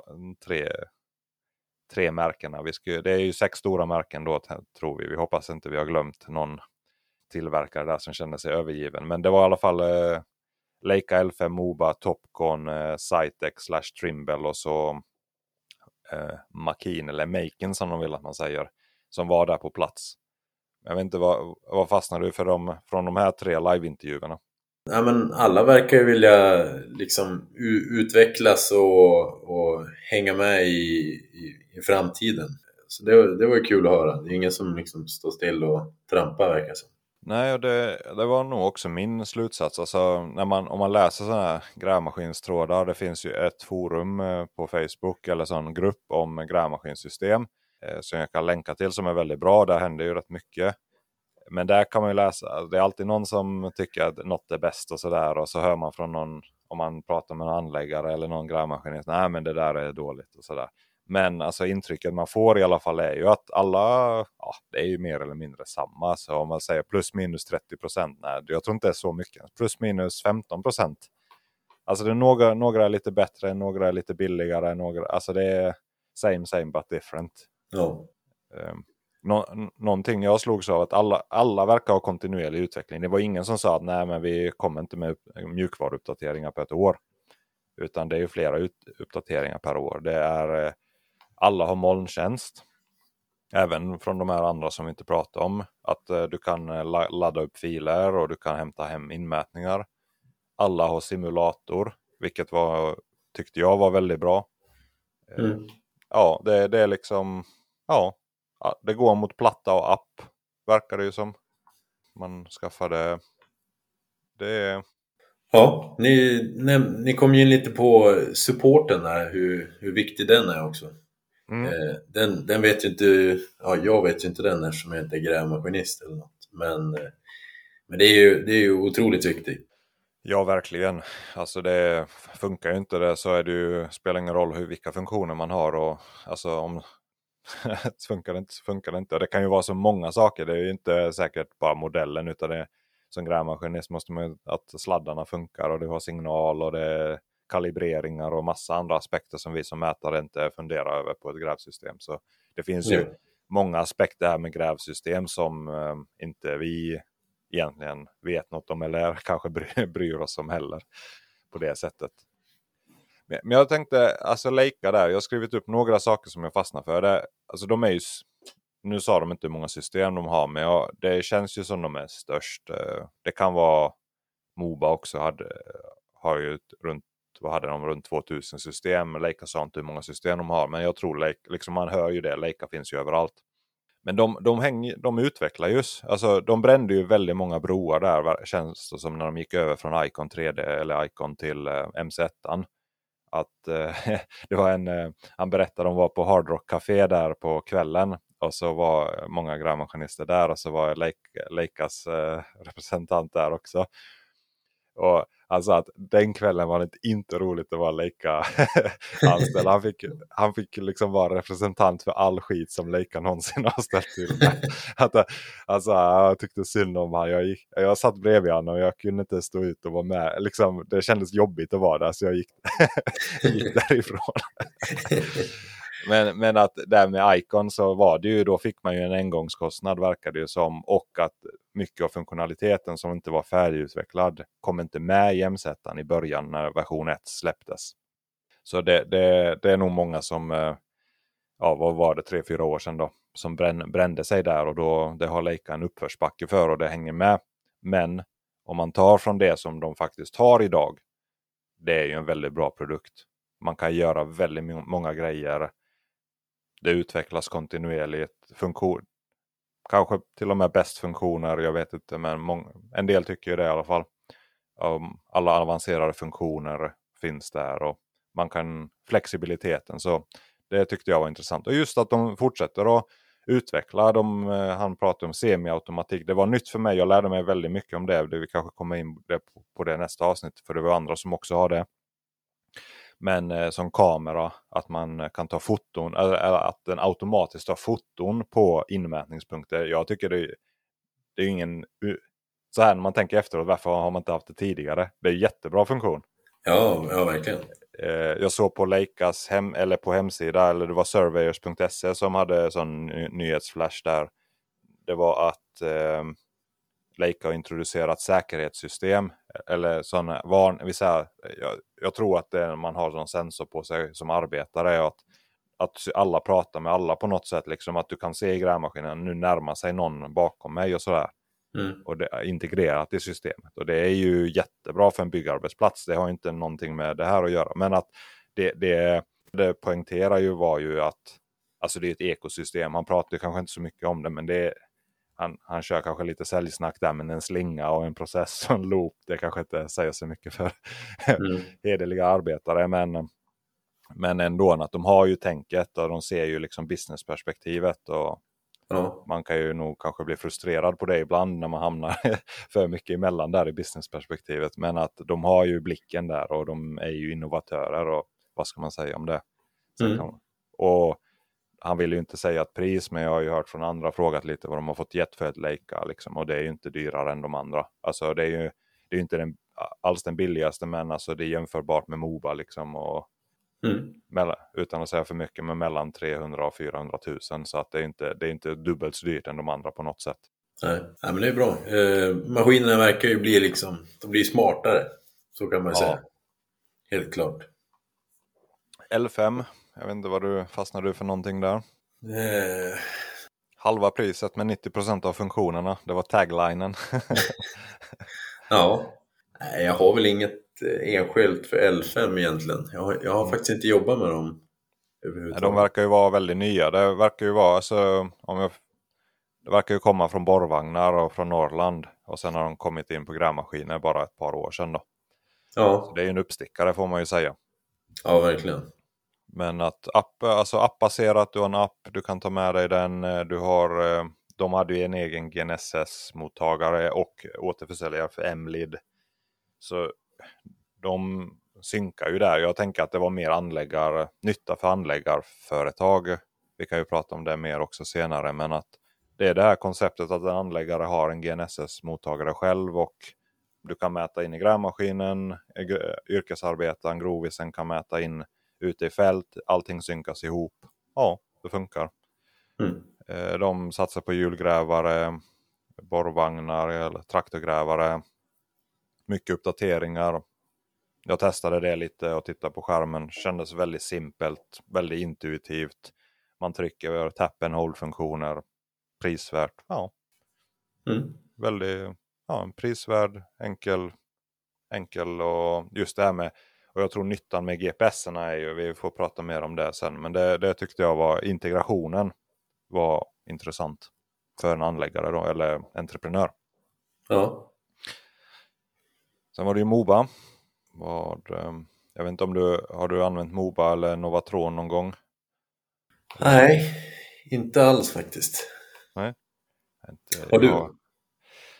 tre märkena. Det är ju 6 stora märken då, tror vi. Vi hoppas inte vi har glömt någon tillverkare där som känner sig övergiven. Men det var i alla fall Leica L5, Moba, Topcon, Cytec/Trimble och så Makin eller Maken som de vill att man säger, som var där på plats. Jag vet inte, vad fastnar du för från de här 3 liveintervjuerna? Ja, men alla verkar ju vilja liksom utvecklas och hänga med i framtiden. Så det var ju kul att höra. Det är ingen som liksom står still och trampar, verkar som. Nej, och det var nog också min slutsats. Alltså, om man läser sådana här grävmaskinstrådar, det finns ju ett forum på Facebook eller sån grupp om grävmaskinsystem som jag kan länka till, som är väldigt bra. Där händer ju rätt mycket. Men där kan man ju läsa, det är alltid någon som tycker att något är bäst och sådär. Och så hör man från någon, om man pratar med en anläggare eller någon grävmaskinist, nej men det där är dåligt och sådär. Men alltså intrycket man får i alla fall är ju att alla, det är ju mer eller mindre samma. Så om man säger plus minus 30%, nej jag tror inte det är så mycket. Plus minus 15%. Alltså det är några är lite bättre, några är lite billigare, alltså det är same but different. Ja. Någonting jag slogs av att alla verkar ha kontinuerlig utveckling. Det var ingen som sa att nej men vi kommer inte med mjukvaruuppdateringar på ett år. Utan det är ju flera uppdateringar per år. Det är alla har molntjänst. Även från de här andra som vi inte pratar om. Att du kan ladda upp filer och du kan hämta hem inmätningar. Alla har simulator. Vilket tyckte jag var väldigt bra. Ja, det är liksom... Ja, det går mot platta och app. Verkar det ju som. Man skaffar det. Ja, ni kom ju in lite på supporten där, hur viktig den är också. Den vet ju inte, jag vet ju inte den eftersom jag inte är grävmaskinist eller något. Men det är ju otroligt viktigt. Ja, verkligen. Alltså det funkar ju inte det, så är det ju, spelar ingen roll vilka funktioner man har. Och alltså om funkar det inte. Och det kan ju vara så många saker. Det är ju inte säkert bara modellen, utan det som grävmaskinist måste man att sladdarna funkar och det har signal och det är kalibreringar och massa andra aspekter som vi som mätare inte funderar över på ett grävsystem. Så det finns ju många aspekter här med grävsystem som inte vi egentligen vet något om eller kanske bryr oss om heller på det sättet. Men jag tänkte, alltså Leica där, jag har skrivit upp några saker som jag fastnar för. Alltså de är ju, nu sa de inte hur många system de har, men det känns ju som de är störst. Det kan vara Moba också, har ju runt 2000 system. Leica sa inte hur många system de har, men jag tror liksom man hör ju det, Leica finns ju överallt. Men de utvecklar just, alltså de brände ju väldigt många broar där, känns det som, när de gick över från Icon 3D eller Icon till MC1. Att det var han berättade de var på Hard Rock Café där på kvällen och så var många grävmaskinister där och så var Leicas representant där också. Och alltså att den kvällen var det inte roligt att vara Leica anställd. Han fick liksom vara representant för all skit som Leica någonsin har ställt till med. Alltså jag tyckte synd om han. Jag satt bredvid honom och jag kunde inte stå ut och vara med. Liksom, det kändes jobbigt att vara där så jag gick därifrån. Men att där med Icon så var det ju, då fick man ju en engångskostnad verkar det ju som, och att mycket av funktionaliteten som inte var färdigutvecklad kom inte med i M-setan i början när version 1 släpptes. Så det är nog många som, ja vad var det, 3-4 år sedan då, som brände sig där, och då det har Leica en uppförsbacke för och det hänger med. Men om man tar från det som de faktiskt har idag, det är ju en väldigt bra produkt. Man kan göra väldigt många grejer. Det utvecklas kontinuerligt. Kanske till och med bäst funktioner, jag vet inte. Men en del tycker ju det i alla fall. Alla avancerade funktioner finns där. Och man kan flexibiliteten. Så det tyckte jag var intressant. Och just att de fortsätter att utveckla. Han pratar om semi-automatik. Det var nytt för mig. Jag lärde mig väldigt mycket om det. Vi kanske kommer in på det nästa avsnitt. För det var andra som också har det. Men som kamera, att man kan ta foton, eller att den automatiskt tar foton på inmätningspunkter. Jag tycker det är ingen, så här när man tänker efteråt, varför har man inte haft det tidigare? Det är en jättebra funktion. Ja, verkligen. Jag såg på Leicas på hemsida, eller det var surveyors.se som hade sån nyhetsflash där. Det var att Leica har introducerat säkerhetssystem eller sådana jag tror att det man har en sensor på sig som arbetare, att alla pratar med alla på något sätt, liksom att du kan se i grävmaskinen nu närmar sig någon bakom mig och sådär. Och det är integrerat i systemet, och det är ju jättebra för en byggarbetsplats. Det har inte någonting med det här att göra, men att det poängterar ju var ju att alltså det är ett ekosystem. Han pratar ju kanske inte så mycket om det, men det är han kör kanske lite säljsnack där, men en slinga och en process och en loop, det kanske inte säger så mycket för hederliga arbetare, men ändå att de har ju tänket och de ser ju liksom businessperspektivet, och man kan ju nog kanske bli frustrerad på det ibland när man hamnar för mycket emellan där i businessperspektivet, men att de har ju blicken där och de är ju innovatörer, och vad ska man säga om det? Och han vill ju inte säga ett pris, men jag har ju hört från andra frågat lite vad de har fått gett för ett Leica liksom, och det är ju inte dyrare än de andra. Alltså det är ju inte alls den billigaste, men alltså det är jämförbart med Moba liksom, och utan att säga för mycket, men mellan 300 och 400 000, så att det är inte dubbelt så dyrt än de andra på något sätt. Nej, men det är bra. Maskinerna verkar ju bli liksom, de blir smartare, så kan man säga. Helt klart. L5, jag vet inte vad fastnar du för någonting där? Halva priset med 90% av funktionerna, det var taglinen. Ja, jag har väl inget enskilt för L5 egentligen. Jag har faktiskt inte jobbat med dem överhuvudtaget. De verkar ju vara väldigt nya. Det verkar ju vara det verkar ju komma från borrvagnar och från Norrland, och sen har de kommit in på grävmaskiner bara ett par år sedan då. Ja. Så det är ju en uppstickare får man ju säga. Ja, verkligen. Men att appbaserat, du har en app, du kan ta med dig den, de hade ju en egen GNSS-mottagare och återförsäljare för MLID. Så de synkar ju där. Jag tänker att det var mer nytta för anläggarföretag. Vi kan ju prata om det mer också senare, men att det är det här konceptet att en anläggare har en GNSS-mottagare själv, och du kan mäta in i grävmaskinen, yrkesarbetaren, grovisen kan mäta in ute i fält, allting synkas ihop. Ja, det funkar. De satsar på hjulgrävare, borrvagnar eller traktorgrävare. Mycket uppdateringar. Jag testade det lite och tittade på skärmen. Kändes väldigt simpelt, väldigt intuitivt. Man trycker över tap and hold-funktioner. Prisvärt, ja. Väldigt, en prisvärd, enkel, och just det här med, och jag tror nyttan med GPSerna är ju, vi får prata mer om det sen, men det tyckte jag var, integrationen var intressant för en anläggare då, eller entreprenör. Ja. Sen var det ju Moba. Jag vet inte om har du använt Moba eller Novatron någon gång? Nej, inte alls faktiskt. Nej. Har du?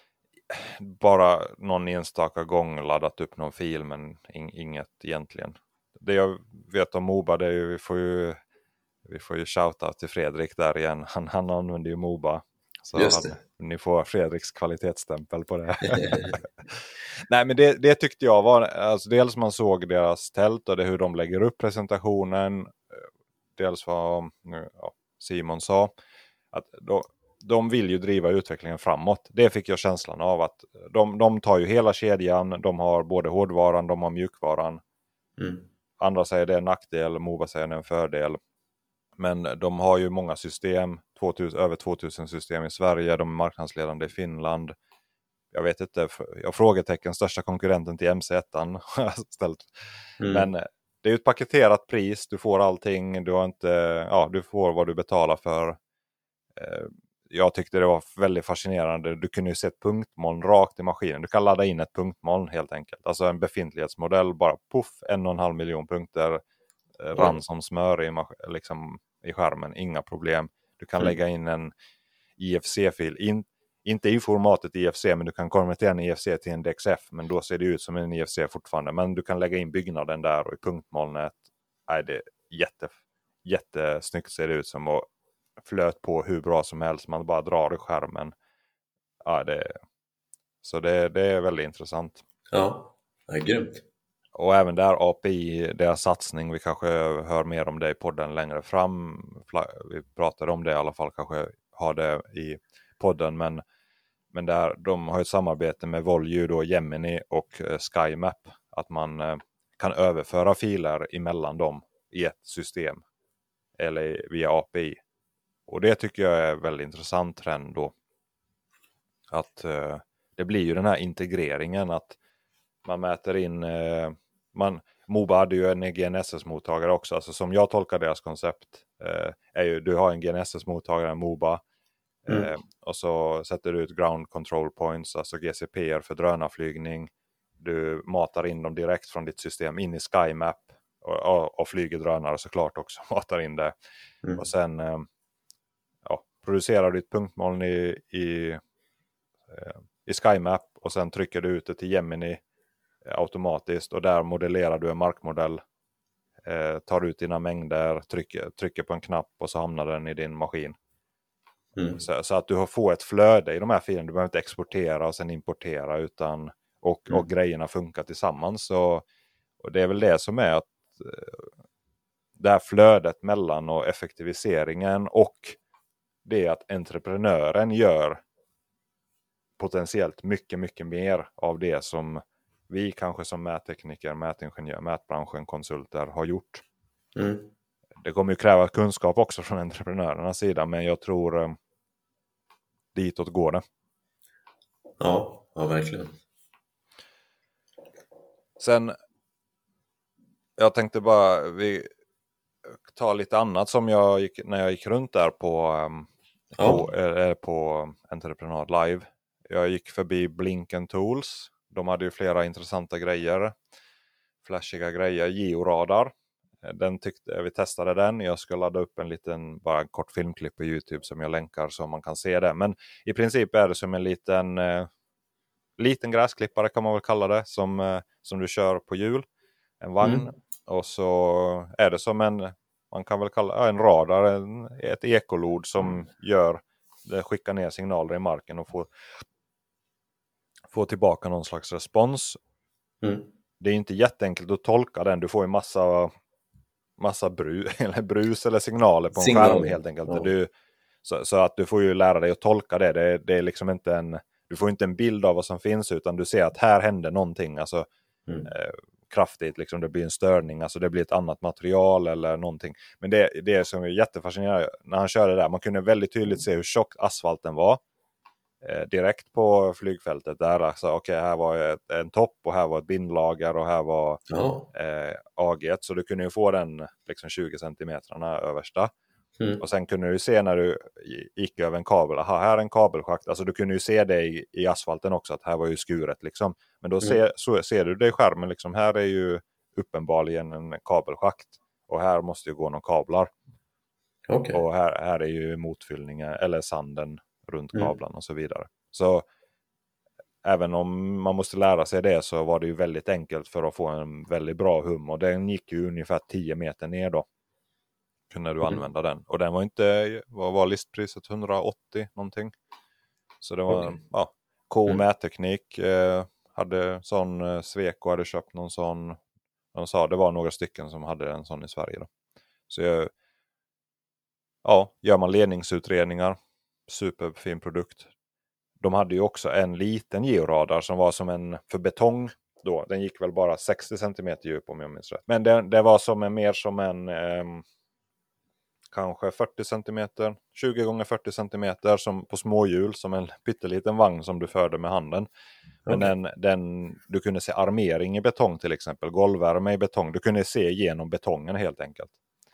bara någon enstaka gång laddat upp någon fil, men inget egentligen. Det jag vet om Moba, det är ju, vi får ju shouta till Fredrik där igen. Han använder ju Moba. Så Just det. ni får Fredriks kvalitetsstämpel på det. Nej, men det tyckte jag var, alltså dels man såg deras tält och det hur de lägger upp presentationen. Dels vad Simon sa, att de vill ju driva utvecklingen framåt. Det fick jag känslan av, att de tar ju hela kedjan. De har både hårdvaran, de har mjukvaran. Andra säger det är en nackdel, Moba säger det är en fördel. Men de har ju många system, över 2000 system i Sverige. De är marknadsledande i Finland. Jag vet inte, jag frågetecken, största konkurrenten till MC1 har jag ställt. Men det är ju ett paketerat pris, du får allting, du får vad du betalar för. Jag tyckte det var väldigt fascinerande. Du kunde ju se ett punktmoln rakt i maskinen. Du kan ladda in ett punktmoln helt enkelt. Alltså en befintlighetsmodell, bara 1,5 miljon punkter rann som smör i skärmen, inga problem. Du kan lägga in en IFC-fil, inte i formatet IFC, men du kan konvertera en IFC till en DXF, men då ser det ut som en IFC fortfarande. Men du kan lägga in byggnaden där, och i punktmolnet är det jättesnyggt ser det ut som, och flöt på hur bra som helst. Man bara drar i skärmen. Ja, så det är väldigt intressant. Ja, det är grymt. Och även där API, deras satsning, vi kanske hör mer om det i podden längre fram. Vi pratade om det i alla fall, kanske har det i podden. Men där, de har ett samarbete med Volue, då, Gemini och SkyMap. Att man kan överföra filer emellan dem i ett system. Eller via API. Och det tycker jag är väldigt intressant trend då. Att det blir ju den här integreringen, att man mäter in... Moba hade ju en GNSS-mottagare också. Alltså som jag tolkar deras koncept är ju, du har en GNSS-mottagare, Moba. Och så sätter du ut ground control points, alltså GCPR för drönarflygning. Du matar in dem direkt från ditt system in i SkyMap. Och flyger drönare såklart också, matar in det. Och sen producerar du ett punktmoln i SkyMap. Och sen trycker du ut det till Gemini automatiskt, och där modellerar du en markmodell, tar ut dina mängder, trycker på en knapp och så hamnar den i din maskin. Så att du får ett flöde i de här filerna. Du behöver inte exportera och sen importera, utan och grejerna funkar tillsammans. Och det är väl det som är att det här flödet mellan och effektiviseringen, och det att entreprenören gör potentiellt mycket, mycket mer av det som vi kanske som mättekniker, mätingenjör, mätbranschen, konsulter har gjort. Det kommer ju kräva kunskap också från entreprenörernas sida, men jag tror ditåt går det. Ja, verkligen. Sen, jag tänkte bara, vi tar lite annat som när jag gick runt där på Entreprenad Live. Jag gick förbi Blink & Tools. De hade ju flera intressanta grejer. Flashiga grejer. Georadar. Vi testade den. Jag ska ladda upp bara en kort filmklipp på YouTube som jag länkar så man kan se det. Men i princip är det som en liten gräsklippare kan man väl kalla det. Som du kör på hjul. En vagn. Och så är det som man kan väl kalla en radar. Ett ekolod som skickar ner signaler i marken och får tillbaka någon slags respons. Det är inte jätteenkelt att tolka den. Du får ju massa brus eller signaler på en skärm helt enkelt. Ja. Så att du får ju lära dig att tolka det. Det är liksom inte du får inte en bild av vad som finns, utan du ser att här händer någonting. Alltså kraftigt, liksom, det blir en störning. Alltså det blir ett annat material eller någonting. Men det som är jättefascinerande när han körde där. Man kunde väldigt tydligt se hur tjock asfalten var. Direkt på flygfältet där. Alltså, okej, här var en topp och här var ett bindlager och här var AG. Så du kunde ju få den liksom 20 centimetrarna översta. Och sen kunde du se när du gick över en kabel. Aha, här är en kabelschakt. Alltså du kunde ju se det i asfalten också, att här var ju skuret liksom. Men då ser du det i skärmen liksom. Här är ju uppenbarligen en kabelschakt. Och här måste ju gå några kablar. Okay. Och här är ju motfyllningen eller sanden runt kablarna och så vidare. Så även om man måste lära sig det så var det ju väldigt enkelt för att få en väldigt bra hum. Och den gick ju ungefär 10 meter ner då. Kunde du använda den. Och den var inte, vad var listpriset? 180 någonting. Så det var mätteknik. Hade sån, Sweco hade köpt någon sån. De sa det var några stycken som hade en sån i Sverige då. Så gör man ledningsutredningar. Superfin produkt. De hade ju också en liten georadar som var som en för betong då. Den gick väl bara 60 cm djup om jag minns rätt. Men det var som mer som en kanske 40 cm, 20 gånger 40 cm som på småhjul, som en pytteliten vagn som du förde med handen. Men du kunde se armering i betong till exempel, golvvärme i betong. Du kunde se igenom betongen helt enkelt.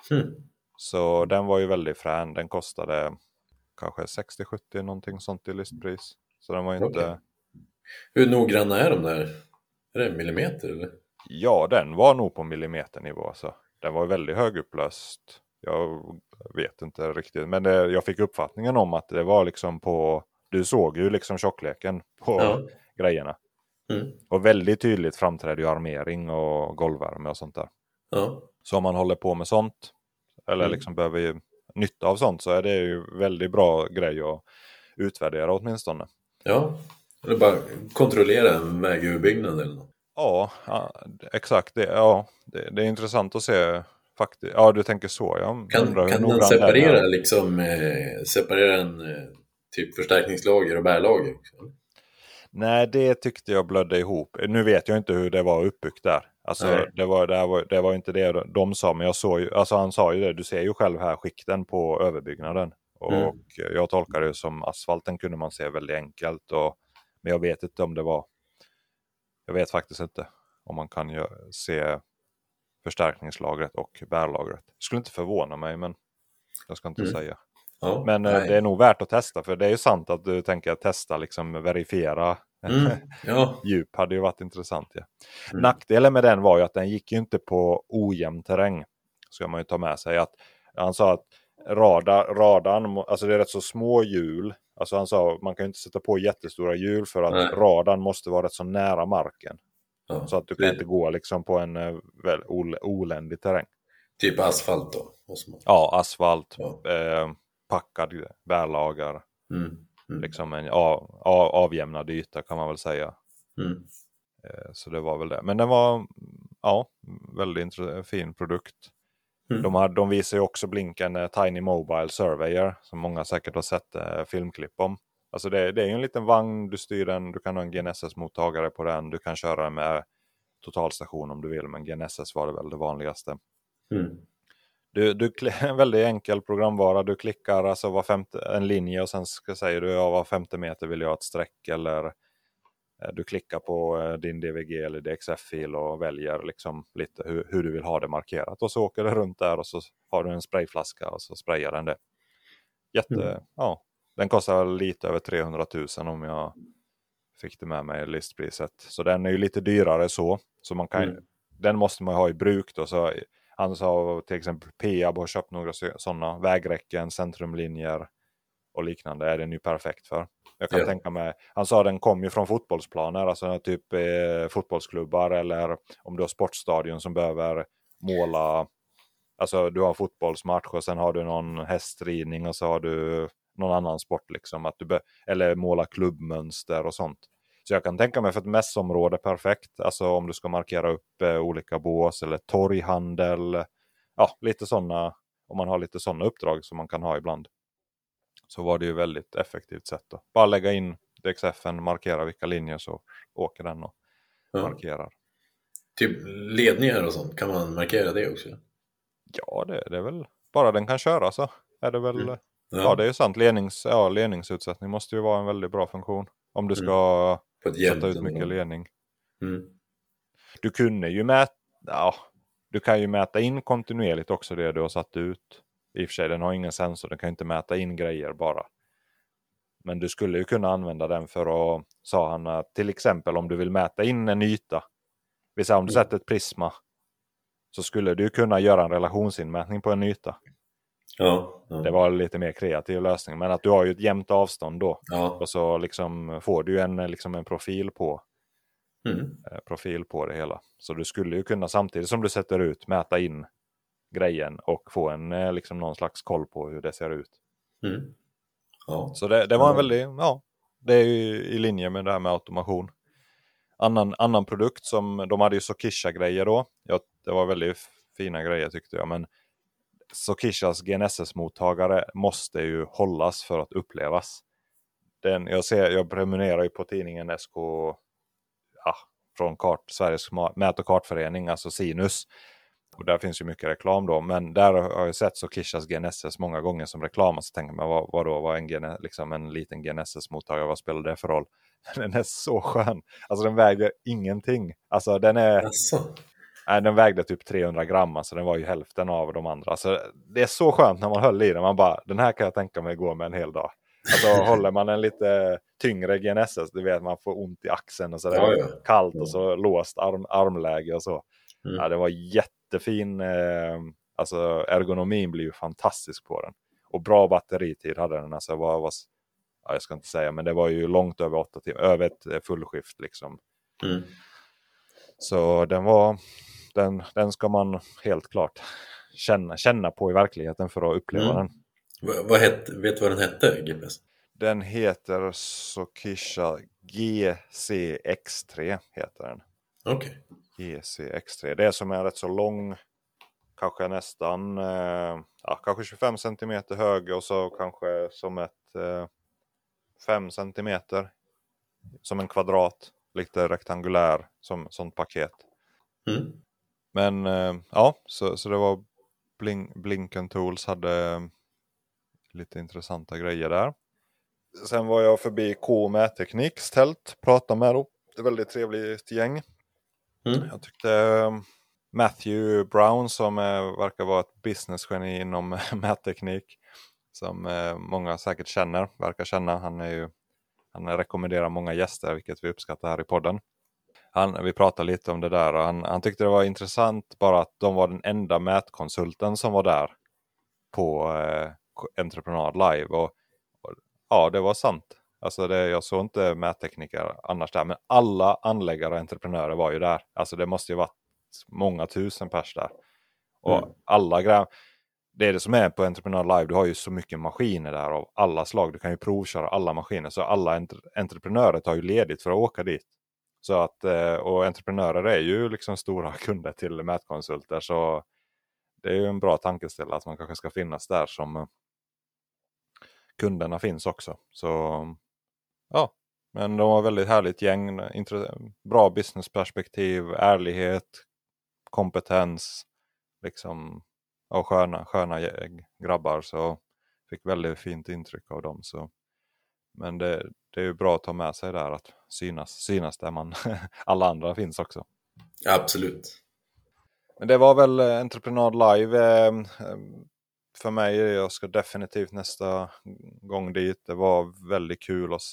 Så den var ju väldigt frän. Den kostade kanske 60-70 någonting sånt i listpris. Så den var ju inte... Hur noggranna är de där? Är det millimeter eller? Ja, den var nog på millimeternivå. Så. Den var väldigt högupplöst. Jag vet inte riktigt. Men jag fick uppfattningen om att det var liksom på... Du såg ju liksom tjockleken på grejerna. Och väldigt tydligt framträdde ju armering och golvvärme och sånt där. Så om man håller på med sånt eller liksom behöver nytta av sånt så är det ju väldigt bra grej att utvärdera åtminstone. Ja, eller bara kontrollera en vägöverbyggnad eller något. Ja, exakt. Det är intressant att se faktiskt. Ja, du tänker så. Kan den separera separera en typ förstärkningslager och bärlager? Nej, det tyckte jag blödde ihop. Nu vet jag inte hur det var uppbyggt där. Alltså det var inte det de sa, men jag såg ju, alltså han sa ju det, du ser ju själv här skikten på överbyggnaden. Och jag tolkar det som asfalten kunde man se väldigt enkelt. Men jag vet inte om det var, jag vet faktiskt inte om man kan se förstärkningslagret och bärlagret. Det skulle inte förvåna mig, men jag ska inte säga. Ja, men det är nog värt att testa, för det är ju sant att du tänker testa, liksom verifiera djup hade ju varit intressant. Ja. Nackdelen med den var ju att den gick ju inte på ojämn terräng. Ska man ju ta med sig att han sa att radarn, alltså det är rätt så små hjul. Alltså han sa man kan ju inte sätta på jättestora hjul för att radarn måste vara rätt så nära marken. Ja, så att du kan inte gå liksom på en väl oländig terräng. Typ asfalt då? Ja, asfalt. Packad bärlagar. Liksom en avjämnad yta kan man väl säga. Så det var väl det. Men den var väldigt fin produkt. De visar ju också blinken Tiny Mobile Surveyor som många säkert har sett filmklipp om. Alltså det är ju en liten vagn, du styr den, du kan ha en GNSS-mottagare på den, du kan köra med totalstation om du vill, men GNSS var det väl det vanligaste. En väldigt enkel programvara, du klickar alltså en linje och sen säger du var 50 meter vill jag ha ett streck, eller du klickar på din DVG eller DXF-fil och väljer liksom lite hur du vill ha det markerat, och så åker det runt där och så har du en sprayflaska och så sprayar den det. Den kostar lite över 300 000 om jag fick det med mig i listpriset. Så den är ju lite dyrare så man kan, den måste man ha i bruk då. Så han sa till exempel Peab har köpt några sådana vägräcken, centrumlinjer och liknande, är den ju perfekt för. Jag kan tänka mig, han sa den kom ju från fotbollsplaner, alltså typ fotbollsklubbar, eller om du har sportstadion som behöver måla, alltså du har fotbollsmatch och sen har du någon hästridning och så har du någon annan sport liksom, eller måla klubbmönster och sånt. Så jag kan tänka mig för ett mässområde perfekt, alltså om du ska markera upp olika bås eller torghandel, lite sådana, om man har lite sådana uppdrag som man kan ha ibland. Så var det ju väldigt effektivt sätt då. Bara lägga in DXF:en, markera vilka linjer så åker den och markerar. Typ ledningar och sånt, kan man markera det också? Ja, det är väl, bara den kan köra så är det väl, det är ju sant. Ledningsutsättning måste ju vara en väldigt bra funktion. Om du ska sätta ut mycket ledning. Du kunde ju du kan ju mäta in kontinuerligt också det du har satt ut. I och för sig, den har ingen sensor, den kan inte mäta in grejer bara. Men du skulle ju kunna använda den för att, sa han, att till exempel om du vill mäta in en yta. Vill säga om du sätter ett prisma, så skulle du kunna göra en relationsinmätning på en yta. Ja. Det var lite mer kreativ lösning. Men att du har ju ett jämnt avstånd då. Ja. Och så liksom får du ju en profil på det hela. Så du skulle ju kunna, samtidigt som du sätter ut, mäta in grejen och få en liksom någon slags koll på hur det ser ut. Ja. Så det var en väldigt, det är ju i linje med det här med automation. Annan produkt som, de hade ju Sokisha-grejer då. Det var väldigt fina grejer tyckte jag, men Sokishas GNSS-mottagare måste ju hållas för att upplevas. Jag prenumererar ju på tidningen SK från Sveriges mät- och kartförening, alltså Sinus. Och där finns ju mycket reklam då, men där har jag sett Sokishas GNSS många gånger som reklam, och så tänker man, vad en liten GNSS-mottagare, vad spelar det för roll? Den är så skön. Alltså den väger ingenting. Alltså den är... Nej, den vägde typ 300 gram, så den var ju hälften av de andra. Så det är så skönt när man höll i den. Man bara, den här kan jag tänka mig gå med en hel dag. Alltså håller man en lite tyngre GNSS, du vet, man får ont i axeln och så det är kallt och så låst armläge och så. Ja, det var jättefin, alltså ergonomin blir ju fantastisk på den. Och bra batteritid hade den, alltså jag ska inte säga, men det var ju långt över 8 timmar, över ett fullskift liksom. Så den ska man helt klart känna på i verkligheten för att uppleva den. Vet du vad den hette, GPS? Den heter Sokisha GCX3 heter den. Okej. GCX3. Det är som en rätt så lång, kanske nästan kanske 25 cm hög och så kanske som ett 5 cm som en kvadrat, lite rektangulär som sånt paket. Men så det var Blink & Tools hade lite intressanta grejer där. Sen var jag förbi K-mättekniks tält, pratade med dem. Det är väldigt trevligt gäng. Jag tyckte Matthew Brown, som verkar vara ett businessgeni inom mätteknik, som många säkert verkar känna. Han rekommenderar många gäster, vilket vi uppskattar här i podden. Vi pratade lite om det där och han tyckte det var intressant bara att de var den enda mätkonsulten som var där på Entreprenad Live. Och det var sant. Alltså jag såg inte mättekniker annars där, men alla anläggare och entreprenörer var ju där. Alltså det måste ju varit många tusen pers där. Och det är det som är på Entreprenad Live, du har ju så mycket maskiner där av alla slag. Du kan ju provköra alla maskiner, så alla entreprenörer tar ju ledigt för att åka dit. Så att, och entreprenörer är ju liksom stora kunder till mätkonsulter, så det är ju en bra tankeställe att man kanske ska finnas där som kunderna finns också. Så men de var väldigt härligt gäng, bra businessperspektiv, ärlighet, kompetens, liksom, och sköna grabbar, så fick väldigt fint intryck av dem. Så. Men det är ju bra att ta med sig där, att synas där man alla andra finns också. Absolut. Men det var väl Entreprenad Live för mig. Jag ska definitivt nästa gång dit. Det var väldigt kul att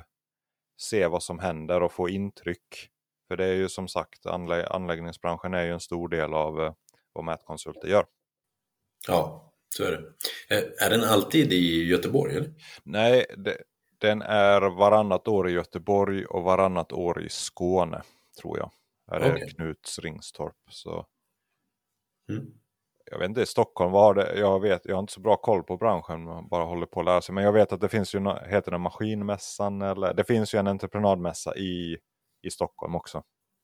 se vad som händer och få intryck. För det är ju som sagt, anläggningsbranschen är ju en stor del av vad mätkonsulter gör. Ja, så är det. Är den alltid i Göteborg eller? Nej, den är varannat år i Göteborg och varannat år i Skåne, tror jag. Är det Knuts Ringstorp. Så. Jag vet inte, i Stockholm var det, jag har inte så bra koll på branschen, bara håller på att lära sig. Men jag vet att det finns ju, heter det Maskinmässan, eller det finns ju en entreprenadmässa i Stockholm också.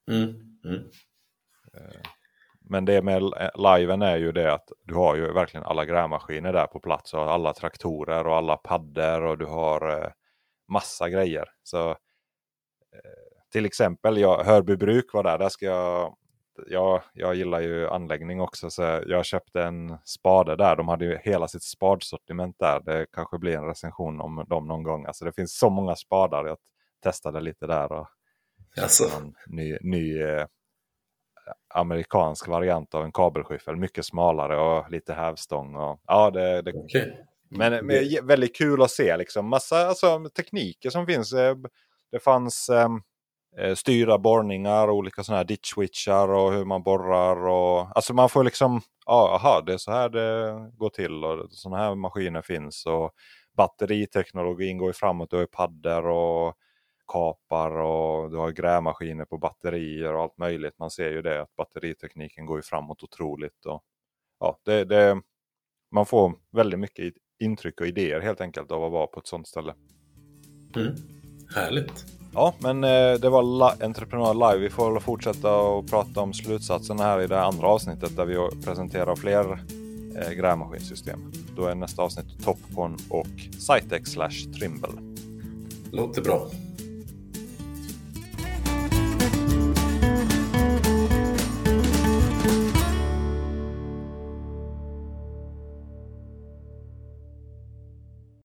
Men det med liven är ju det att du har ju verkligen alla grävmaskiner där på plats, och alla traktorer och alla paddor, och du har massa grejer. Så till exempel, Hörbybruk var där ska jag gillar ju anläggning också, så jag köpte en spade där. De hade ju hela sitt spadsortiment där. Det kanske blir en recension om dem någon gång. Alltså det finns så många spadar. Jag testade lite där och en ny amerikansk variant av en kabelskyffel, mycket smalare och lite hävstång och men väldigt kul att se liksom massa tekniker som finns. Det fanns styra borrningar, olika sådana här ditch-switchar och hur man borrar. Och, alltså man får liksom, det är så här det går till och sådana här maskiner finns. Och batteriteknologin går ju framåt, du har ju paddor och kapar och du har grävmaskiner på batterier och allt möjligt. Man ser ju det att batteritekniken går ju framåt otroligt. Och, man får väldigt mycket intryck och idéer helt enkelt av att vara på ett sånt ställe. Härligt. Ja, men det var Entreprenör Live. Vi får fortsätta och prata om slutsatserna här i det andra avsnittet där vi presenterar fler grävmaskinsystem. Då är nästa avsnitt Topcon och Sitex/Trimble. Låter bra.